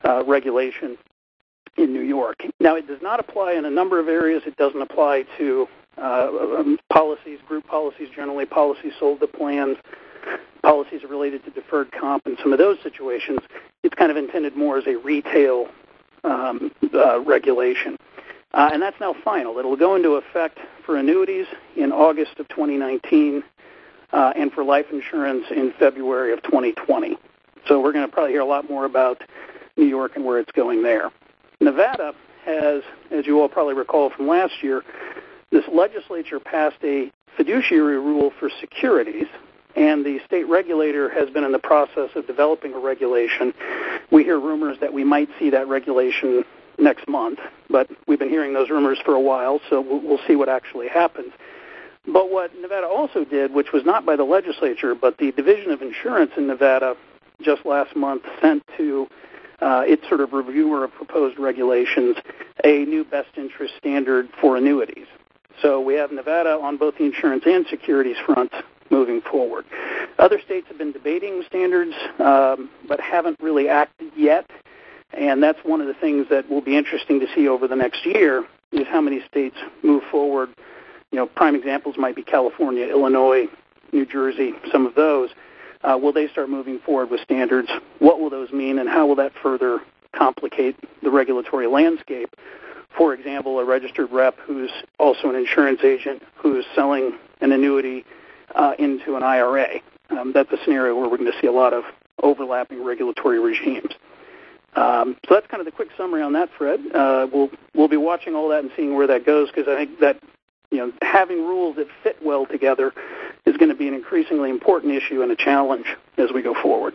regulation in New York. Now, it does not apply in a number of areas. It doesn't apply to policies, group policies generally, policies sold to plans, policies related to deferred comp, and some of those situations. It's kind of intended more as a retail regulation. And that's now final. It'll go into effect for annuities in August of 2019 and for life insurance in February of 2020. So we're going to probably hear a lot more about New York and where it's going there. Nevada has, as you all probably recall from last year, this legislature passed a fiduciary rule for securities, and the state regulator has been in the process of developing a regulation. We hear rumors that we might see that regulation next month, but we've been hearing those rumors for a while, so we'll see what actually happens. But what Nevada also did, which was not by the legislature, but the Division of Insurance in Nevada just last month sent to its sort of reviewer of proposed regulations a new best interest standard for annuities. So we have Nevada on both the insurance and securities front moving forward. Other states have been debating standards, but haven't really acted yet. And that's one of the things that will be interesting to see over the next year is how many states move forward. You know, prime examples might be California, Illinois, New Jersey, some of those. Will they start moving forward with standards? What will those mean, and how will that further complicate the regulatory landscape? For example, a registered rep who's also an insurance agent who's selling an annuity into an IRA. That's a scenario where we're going to see a lot of overlapping regulatory regimes. So that's kind of the quick summary on that, Fred. We'll be watching all that and seeing where that goes, because I think that having rules that fit well together is going to be an increasingly important issue and a challenge as we go forward.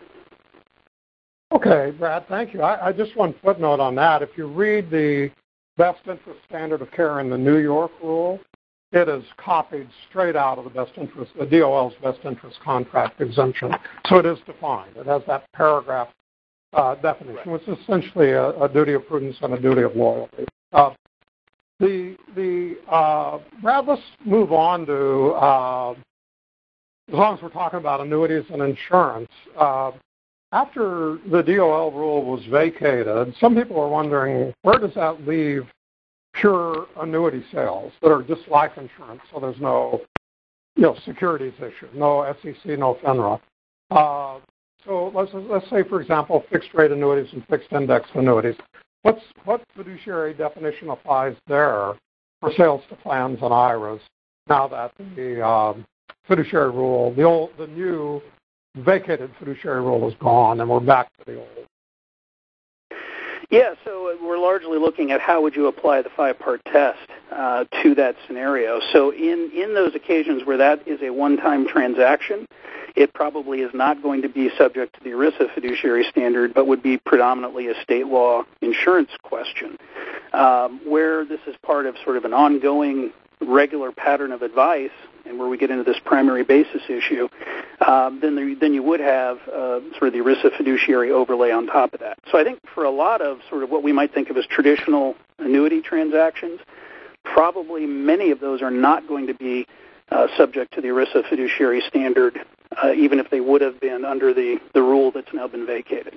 Okay, Brad, thank you. I just one footnote on that. If you read the best interest standard of care in the New York rule, it is copied straight out of the DOL's best interest contract exemption. So it is defined. It has that paragraph definition, which is essentially a duty of prudence and a duty of loyalty. Brad, let's move on to, as long as we're talking about annuities and insurance, after the DOL rule was vacated, some people are wondering, where does that leave pure annuity sales that are just life insurance, so there's no securities issue, no SEC, no FINRA. So let's say, for example, fixed-rate annuities and fixed-index annuities. What fiduciary definition applies there for sales to plans and IRAs now that the fiduciary rule, the new vacated fiduciary rule is gone and we're back to the old? Yeah, so we're largely looking at how would you apply the five-part test to that scenario. So in those occasions where that is a one-time transaction, it probably is not going to be subject to the ERISA fiduciary standard, but would be predominantly a state law insurance question. Where this is part of sort of an ongoing regular pattern of advice, and where we get into this primary basis issue, then you would have sort of the ERISA fiduciary overlay on top of that. So I think for a lot of sort of what we might think of as traditional annuity transactions, probably many of those are not going to be subject to the ERISA fiduciary standard, even if they would have been under the rule that's now been vacated.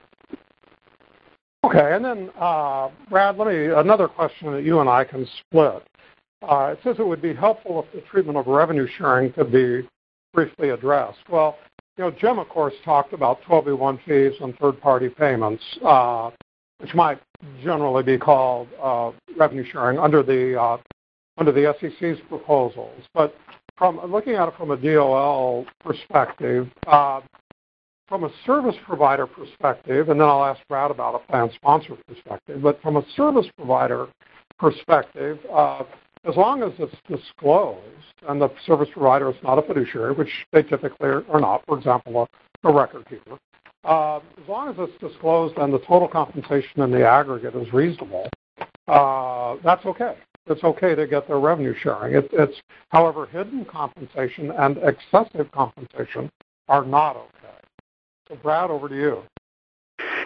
Okay, and then, Brad, another question that you and I can split. It says it would be helpful if the treatment of revenue sharing could be briefly addressed. Well, Jim, of course, talked about 12b-1 fees and third-party payments, which might generally be called revenue sharing under the SEC's proposals. But from looking at it from a DOL perspective, from a service provider perspective, and then I'll ask Brad about a plan sponsor perspective, but from a service provider perspective, as long as it's disclosed and the service provider is not a fiduciary, which they typically are not, for example, a record keeper, as long as it's disclosed and the total compensation in the aggregate is reasonable, that's okay. It's okay to get their revenue sharing. It's, however, hidden compensation and excessive compensation are not okay. So, Brad, over to you.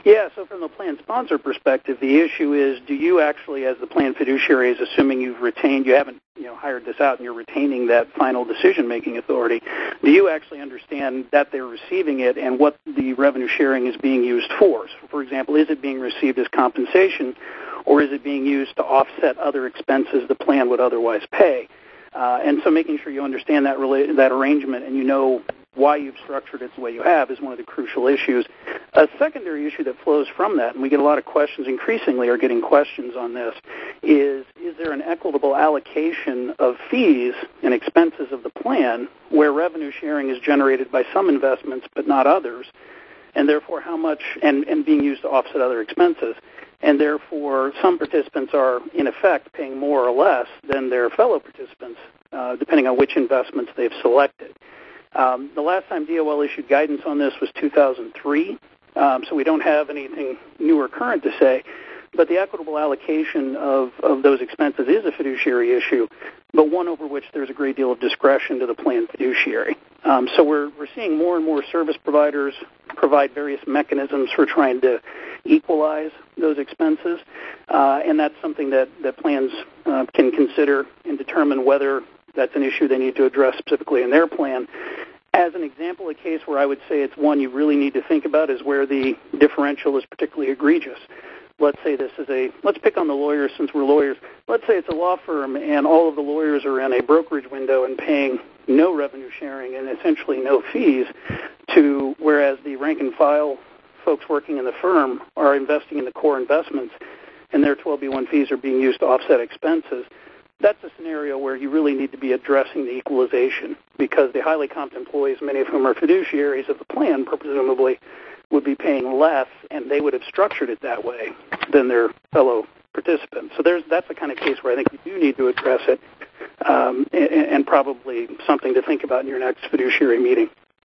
Yeah, so from the plan sponsor perspective, the issue is, do you actually, as the plan fiduciary, is assuming you haven't hired this out and you're retaining that final decision-making authority, do you actually understand that they're receiving it and what the revenue sharing is being used for? So, for example, is it being received as compensation, or is it being used to offset other expenses the plan would otherwise pay? And so making sure you understand that arrangement and you know why you've structured it the way you have is one of the crucial issues. A secondary issue that flows from that, and we get a lot of questions, increasingly are getting questions on this, is there an equitable allocation of fees and expenses of the plan where revenue sharing is generated by some investments but not others, and therefore how much, and being used to offset other expenses, and therefore some participants are, in effect, paying more or less than their fellow participants, depending on which investments they've selected. The last time DOL issued guidance on this was 2003, so we don't have anything new or current to say, but the equitable allocation of those expenses is a fiduciary issue, but one over which there's a great deal of discretion to the plan fiduciary. So we're seeing more and more service providers provide various mechanisms for trying to equalize those expenses, and that's something that plans can consider and determine whether that's an issue they need to address specifically in their plan. As an example, a case where I would say it's one you really need to think about is where the differential is particularly egregious. Let's say let's pick on the lawyers since we're lawyers. Let's say it's a law firm and all of the lawyers are in a brokerage window and paying no revenue sharing and essentially no fees, whereas the rank and file folks working in the firm are investing in the core investments and their 12B1 fees are being used to offset expenses. That's a scenario where you really need to be addressing the equalization because the highly competent employees, many of whom are fiduciaries of the plan, presumably, would be paying less, and they would have structured it that way than their fellow participants. So that's the kind of case where I think you do need to address it, and probably something to think about in your next fiduciary meeting.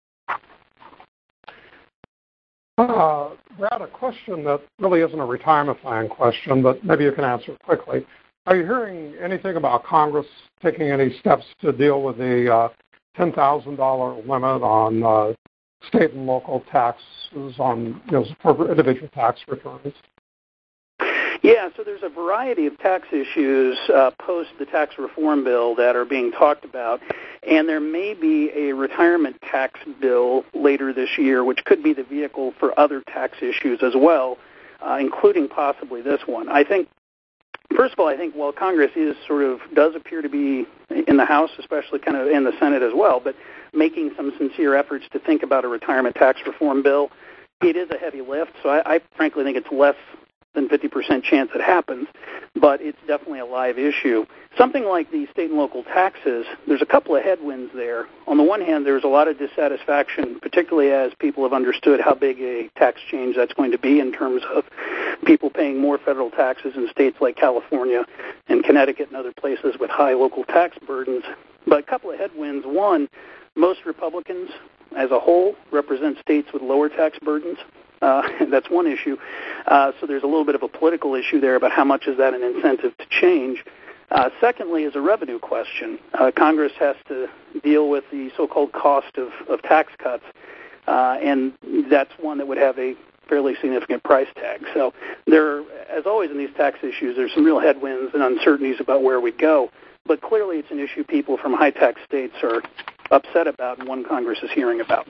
Brad, a question that really isn't a retirement plan question, but maybe you can answer it quickly. Are you hearing anything about Congress taking any steps to deal with the $10,000 limit on state and local taxes on for individual tax returns? Yeah, so there's a variety of tax issues post the tax reform bill that are being talked about, and there may be a retirement tax bill later this year, which could be the vehicle for other tax issues as well, including possibly this one. First of all, I think while Congress does appear to be in the House, especially kind of in the Senate as well, but making some sincere efforts to think about a retirement tax reform bill, it is a heavy lift. So I frankly think it's less than 50% chance it happens, but it's definitely a live issue. Something like the state and local taxes, there's a couple of headwinds there. On the one hand, there's a lot of dissatisfaction, particularly as people have understood how big a tax change that's going to be in terms of people paying more federal taxes in states like California and Connecticut and other places with high local tax burdens. But a couple of headwinds. One, most Republicans as a whole represent states with lower tax burdens. That's one issue. So there's a little bit of a political issue there about how much is that an incentive to change. Secondly is a revenue question. Congress has to deal with the so-called cost of tax cuts, and that's one that would have a fairly significant price tag. So there, as always in these tax issues, there's some real headwinds and uncertainties about where we go. But clearly it's an issue people from high-tax states are upset about and one Congress is hearing about.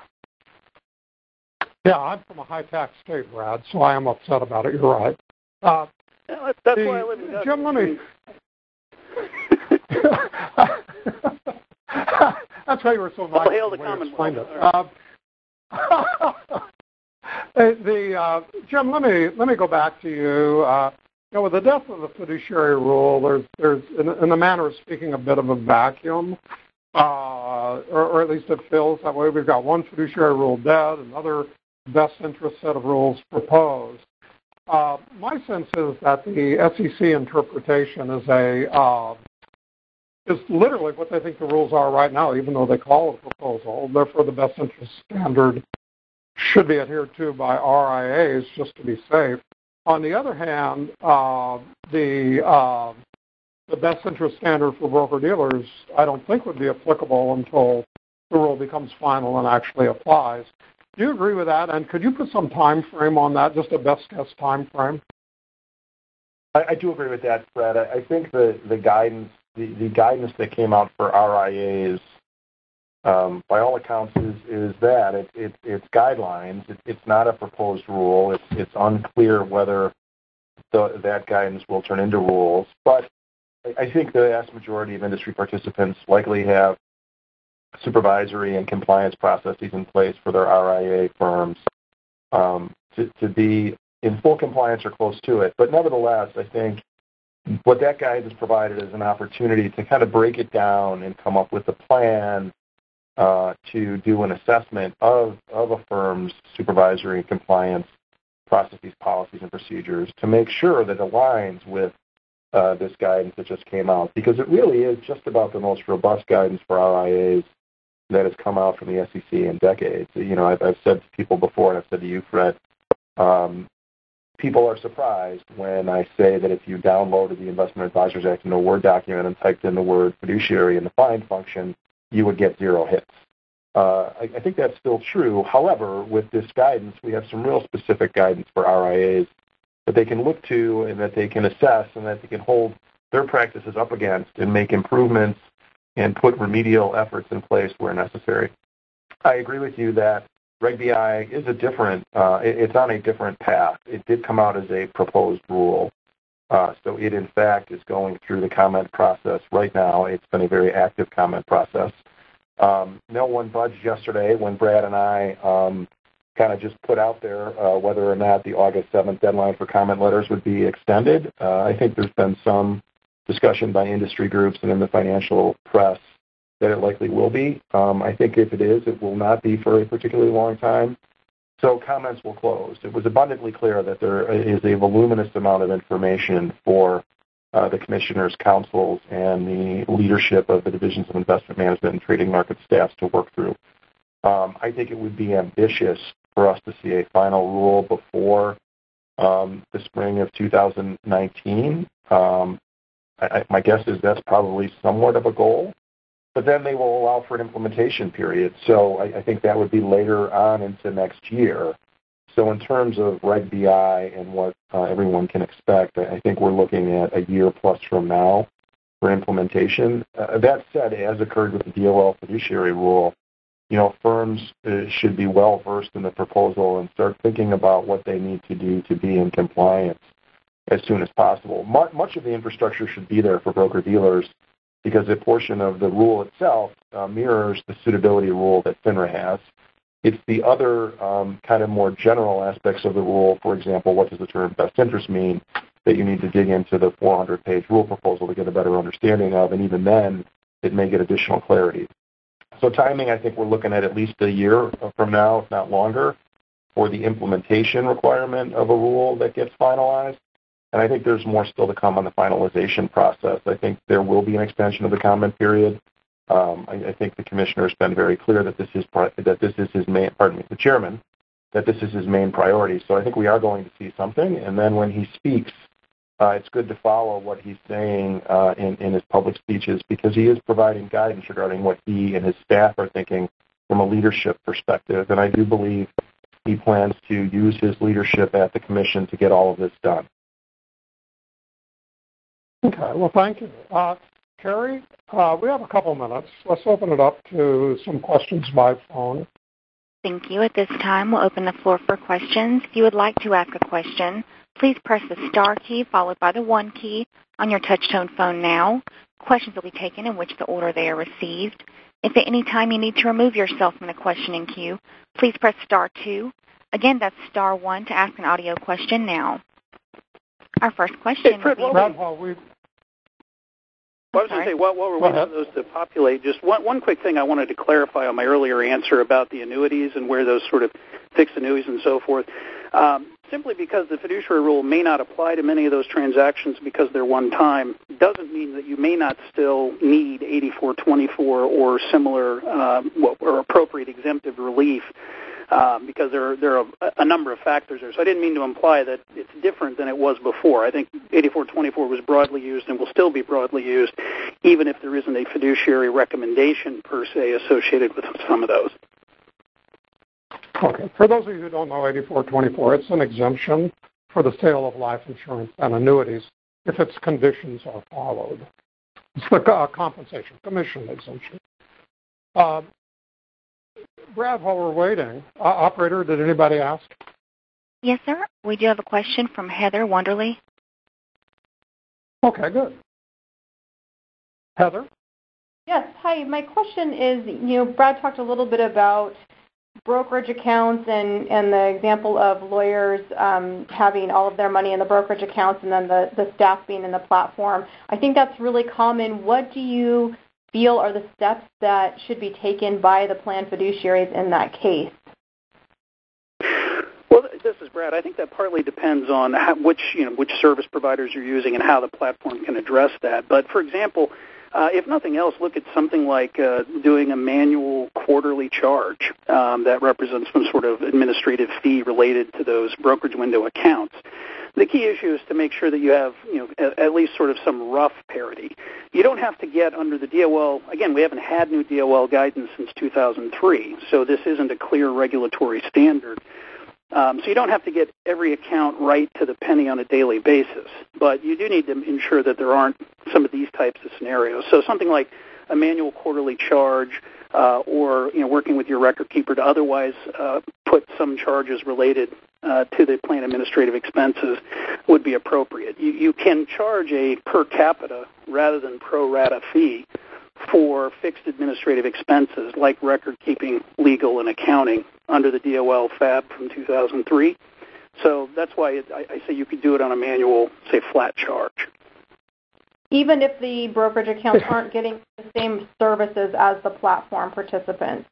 Yeah, I'm from a high-tax state, Brad, so I am upset about it. You're right. That's why I live in Douglas. Jim, let me... That's why you were so nice. Hail the Commonwealth. Jim, let me go back to you. With the death of the fiduciary rule, there's in the manner of speaking, a bit of a vacuum, or at least it feels that way. We've got one fiduciary rule dead, another best interest set of rules proposed. My sense is that the SEC interpretation is literally what they think the rules are right now, even though they call it a proposal. Therefore, the best interest standard should be adhered to by RIAs just to be safe. On the other hand, the best interest standard for broker-dealers I don't think would be applicable until the rule becomes final and actually applies. Do you agree with that? And could you put some time frame on that, just a best guess time frame? I do agree with that, Fred. I think the guidance that came out for RIAs, by all accounts, is that it's guidelines. It's not a proposed rule. It's unclear whether that guidance will turn into rules. But I think the vast majority of industry participants likely have supervisory and compliance processes in place for their RIA firms to be in full compliance or close to it. But nevertheless, I think what that guidance provided is an opportunity to kind of break it down and come up with a plan to do an assessment of a firm's supervisory and compliance processes, policies, and procedures to make sure that it aligns with this guidance that just came out, because it really is just about the most robust guidance for RIAs that has come out from the SEC in decades. You know, I've said to people before, and I've said to you, Fred, people are surprised when I say that if you downloaded the Investment Advisors Act into a Word document and typed in the word fiduciary in the find function, you would get 0 hits. I think that's still true. However, with this guidance, we have some real specific guidance for RIAs that they can look to and that they can assess and that they can hold their practices up against and make improvements and put remedial efforts in place where necessary. I agree with you that Reg BI is it's on a different path. It did come out as a proposed rule. So it, in fact, is going through the comment process right now. It's been a very active comment process. No one budged yesterday when Brad and I kind of just put out there whether or not the August 7th deadline for comment letters would be extended. I think there's been some discussion by industry groups and in the financial press that it likely will be. I think if it is, it will not be for a particularly long time. So comments will close. It was abundantly clear that there is a voluminous amount of information for the commissioners, councils, and the leadership of the divisions of investment management and trading market staffs to work through. I think it would be ambitious for us to see a final rule before the spring of 2019. My guess is that's probably somewhat of a goal. But then they will allow for an implementation period. So I think that would be later on into next year. So in terms of Reg BI and what everyone can expect, I think we're looking at a year plus from now for implementation. That said, as occurred with the DOL fiduciary rule, you know, firms should be well versed in the proposal and start thinking about what they need to do to be in compliance as soon as possible. Much of the infrastructure should be there for broker-dealers because a portion of the rule itself mirrors the suitability rule that FINRA has. It's the other kind of more general aspects of the rule, for example, what does the term best interest mean, that you need to dig into the 400-page rule proposal to get a better understanding of, and even then, it may get additional clarity. So timing, I think we're looking at least a year from now, if not longer, for the implementation requirement of a rule that gets finalized. And I think there's more still to come on the finalization process. I think there will be an extension of the comment period. I think the commissioner has been very clear that this is his main, the chairman, that this is his main priority. So I think we are going to see something. And then when he speaks, it's good to follow what he's saying in his public speeches because he is providing guidance regarding what he and his staff are thinking from a leadership perspective. And I do believe he plans to use his leadership at the commission to get all of this done. Okay, well, thank you. Carrie, we have a couple minutes. Let's open it up to some questions by phone. Thank you. At this time, we'll open the floor for questions. If you would like to ask a question, please press the star key followed by the 1 key on your touch-tone phone now. Questions will be taken in which the order they are received. If at any time you need to remove yourself from the questioning queue, please press star 2. Again, that's star 1 to ask an audio question now. Our first question will be... I was going to say, while we're waiting for those to populate, just one quick thing I wanted to clarify on my earlier answer about the annuities and where those sort of fixed annuities and so forth. Simply because the fiduciary rule may not apply to many of those transactions because they're one-time doesn't mean that you may not still need 8424 or similar or appropriate exemptive relief. Because there are a number of factors there. So I didn't mean to imply that it's different than it was before. I think 8424 was broadly used and will still be broadly used, even if there isn't a fiduciary recommendation per se associated with some of those. Okay. For those of you who don't know 8424, it's an exemption for the sale of life insurance and annuities if its conditions are followed. It's the compensation commission exemption. Brad, while we're waiting, operator, did anybody ask? Yes, sir. We do have a question from Heather Wonderly. Okay, good. Heather? Yes. Hi. My question is, Brad talked a little bit about brokerage accounts and the example of lawyers having all of their money in the brokerage accounts and then the staff being in the platform. I think that's really common. What do you feel are the steps that should be taken by the plan fiduciaries in that case? Well, this is Brad. I think that partly depends on which service providers you're using and how the platform can address that. But for example, if nothing else, look at something like doing a manual quarterly charge that represents some sort of administrative fee related to those brokerage window accounts. The key issue is to make sure that you have, at least sort of some rough parity. You don't have to get under the DOL. Again, we haven't had new DOL guidance since 2003, so this isn't a clear regulatory standard. So you don't have to get every account right to the penny on a daily basis, but you do need to ensure that there aren't some of these types of scenarios. So something like a manual quarterly charge or working with your record keeper to otherwise put some charges related to the plan administrative expenses would be appropriate. You can charge a per capita rather than pro rata fee for fixed administrative expenses like record keeping, legal, and accounting under the DOL FAB from 2003. So that's why I say you could do it on a manual, say, flat charge. Even if the brokerage accounts aren't getting the same services as the platform participants?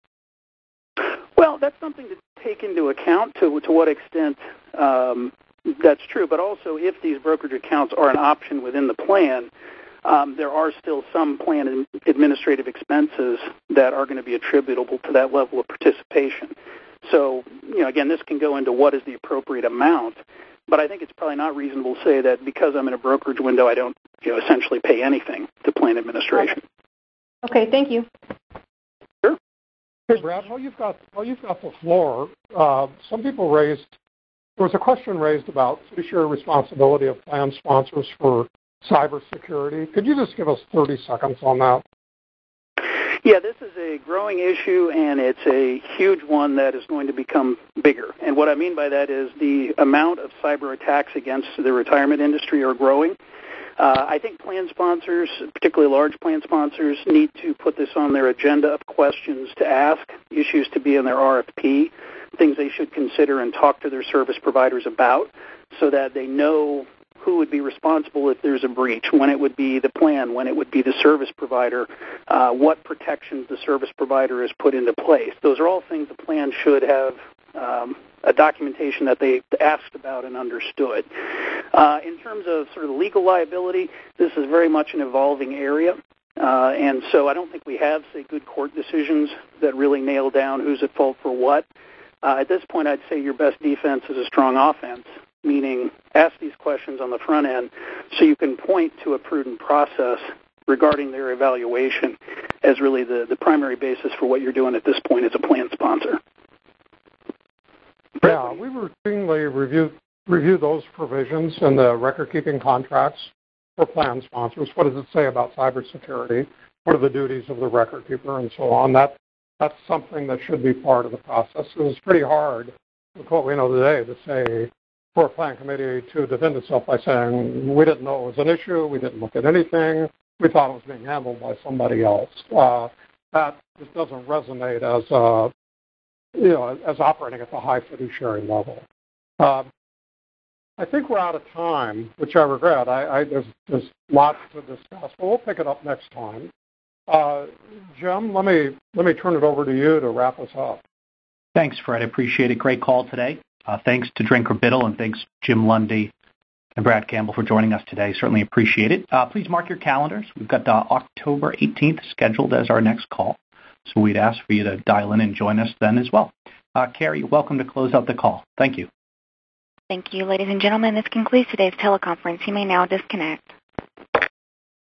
Well, that's something to take into account to what extent that's true. But also, if these brokerage accounts are an option within the plan, there are still some plan administrative expenses that are going to be attributable to that level of participation. So, again, this can go into what is the appropriate amount, but I think it's probably not reasonable to say that because I'm in a brokerage window, I don't, essentially pay anything to plan administration. Okay, thank you. Sure. Hey, Brad, while you've got the floor, there was a question raised about fiduciary responsibility of plan sponsors for cybersecurity. Could you just give us 30 seconds on that? Yeah, this is a growing issue, and it's a huge one that is going to become bigger. And what I mean by that is the amount of cyber attacks against the retirement industry are growing. I think plan sponsors, particularly large plan sponsors, need to put this on their agenda of questions to ask, issues to be in their RFP, things they should consider and talk to their service providers about so that they know who would be responsible if there's a breach, when it would be the plan, when it would be the service provider, what protections the service provider has put into place. Those are all things the plan should have a documentation that they asked about and understood. In terms of sort of the legal liability, this is very much an evolving area. And so I don't think we have, say, good court decisions that really nail down who's at fault for what. At this point, I'd say your best defense is a strong offense, meaning ask these questions on the front end so you can point to a prudent process regarding their evaluation as really the primary basis for what you're doing at this point as a plan sponsor. Yeah, we routinely review those provisions in the record-keeping contracts for plan sponsors. What does it say about cybersecurity? What are the duties of the record keeper and so on? That's something that should be part of the process. It's pretty hard, with what we know today, to say for a plan committee to defend itself by saying, we didn't know it was an issue, we didn't look at anything, we thought it was being handled by somebody else. That just doesn't resonate as operating at the high fiduciary level. I think we're out of time, which I regret. There's lots to discuss, but we'll pick it up next time. Jim, let me turn it over to you to wrap us up. Thanks, Fred. I appreciate it. Great call today. Thanks to Drinker Biddle and thanks Jim Lundy and Brad Campbell for joining us today. Certainly appreciate it. Please mark your calendars. We've got October 18th scheduled as our next call, so we'd ask for you to dial in and join us then as well. Carrie, welcome to close out the call. Thank you. Thank you, ladies and gentlemen. This concludes today's teleconference. You may now disconnect.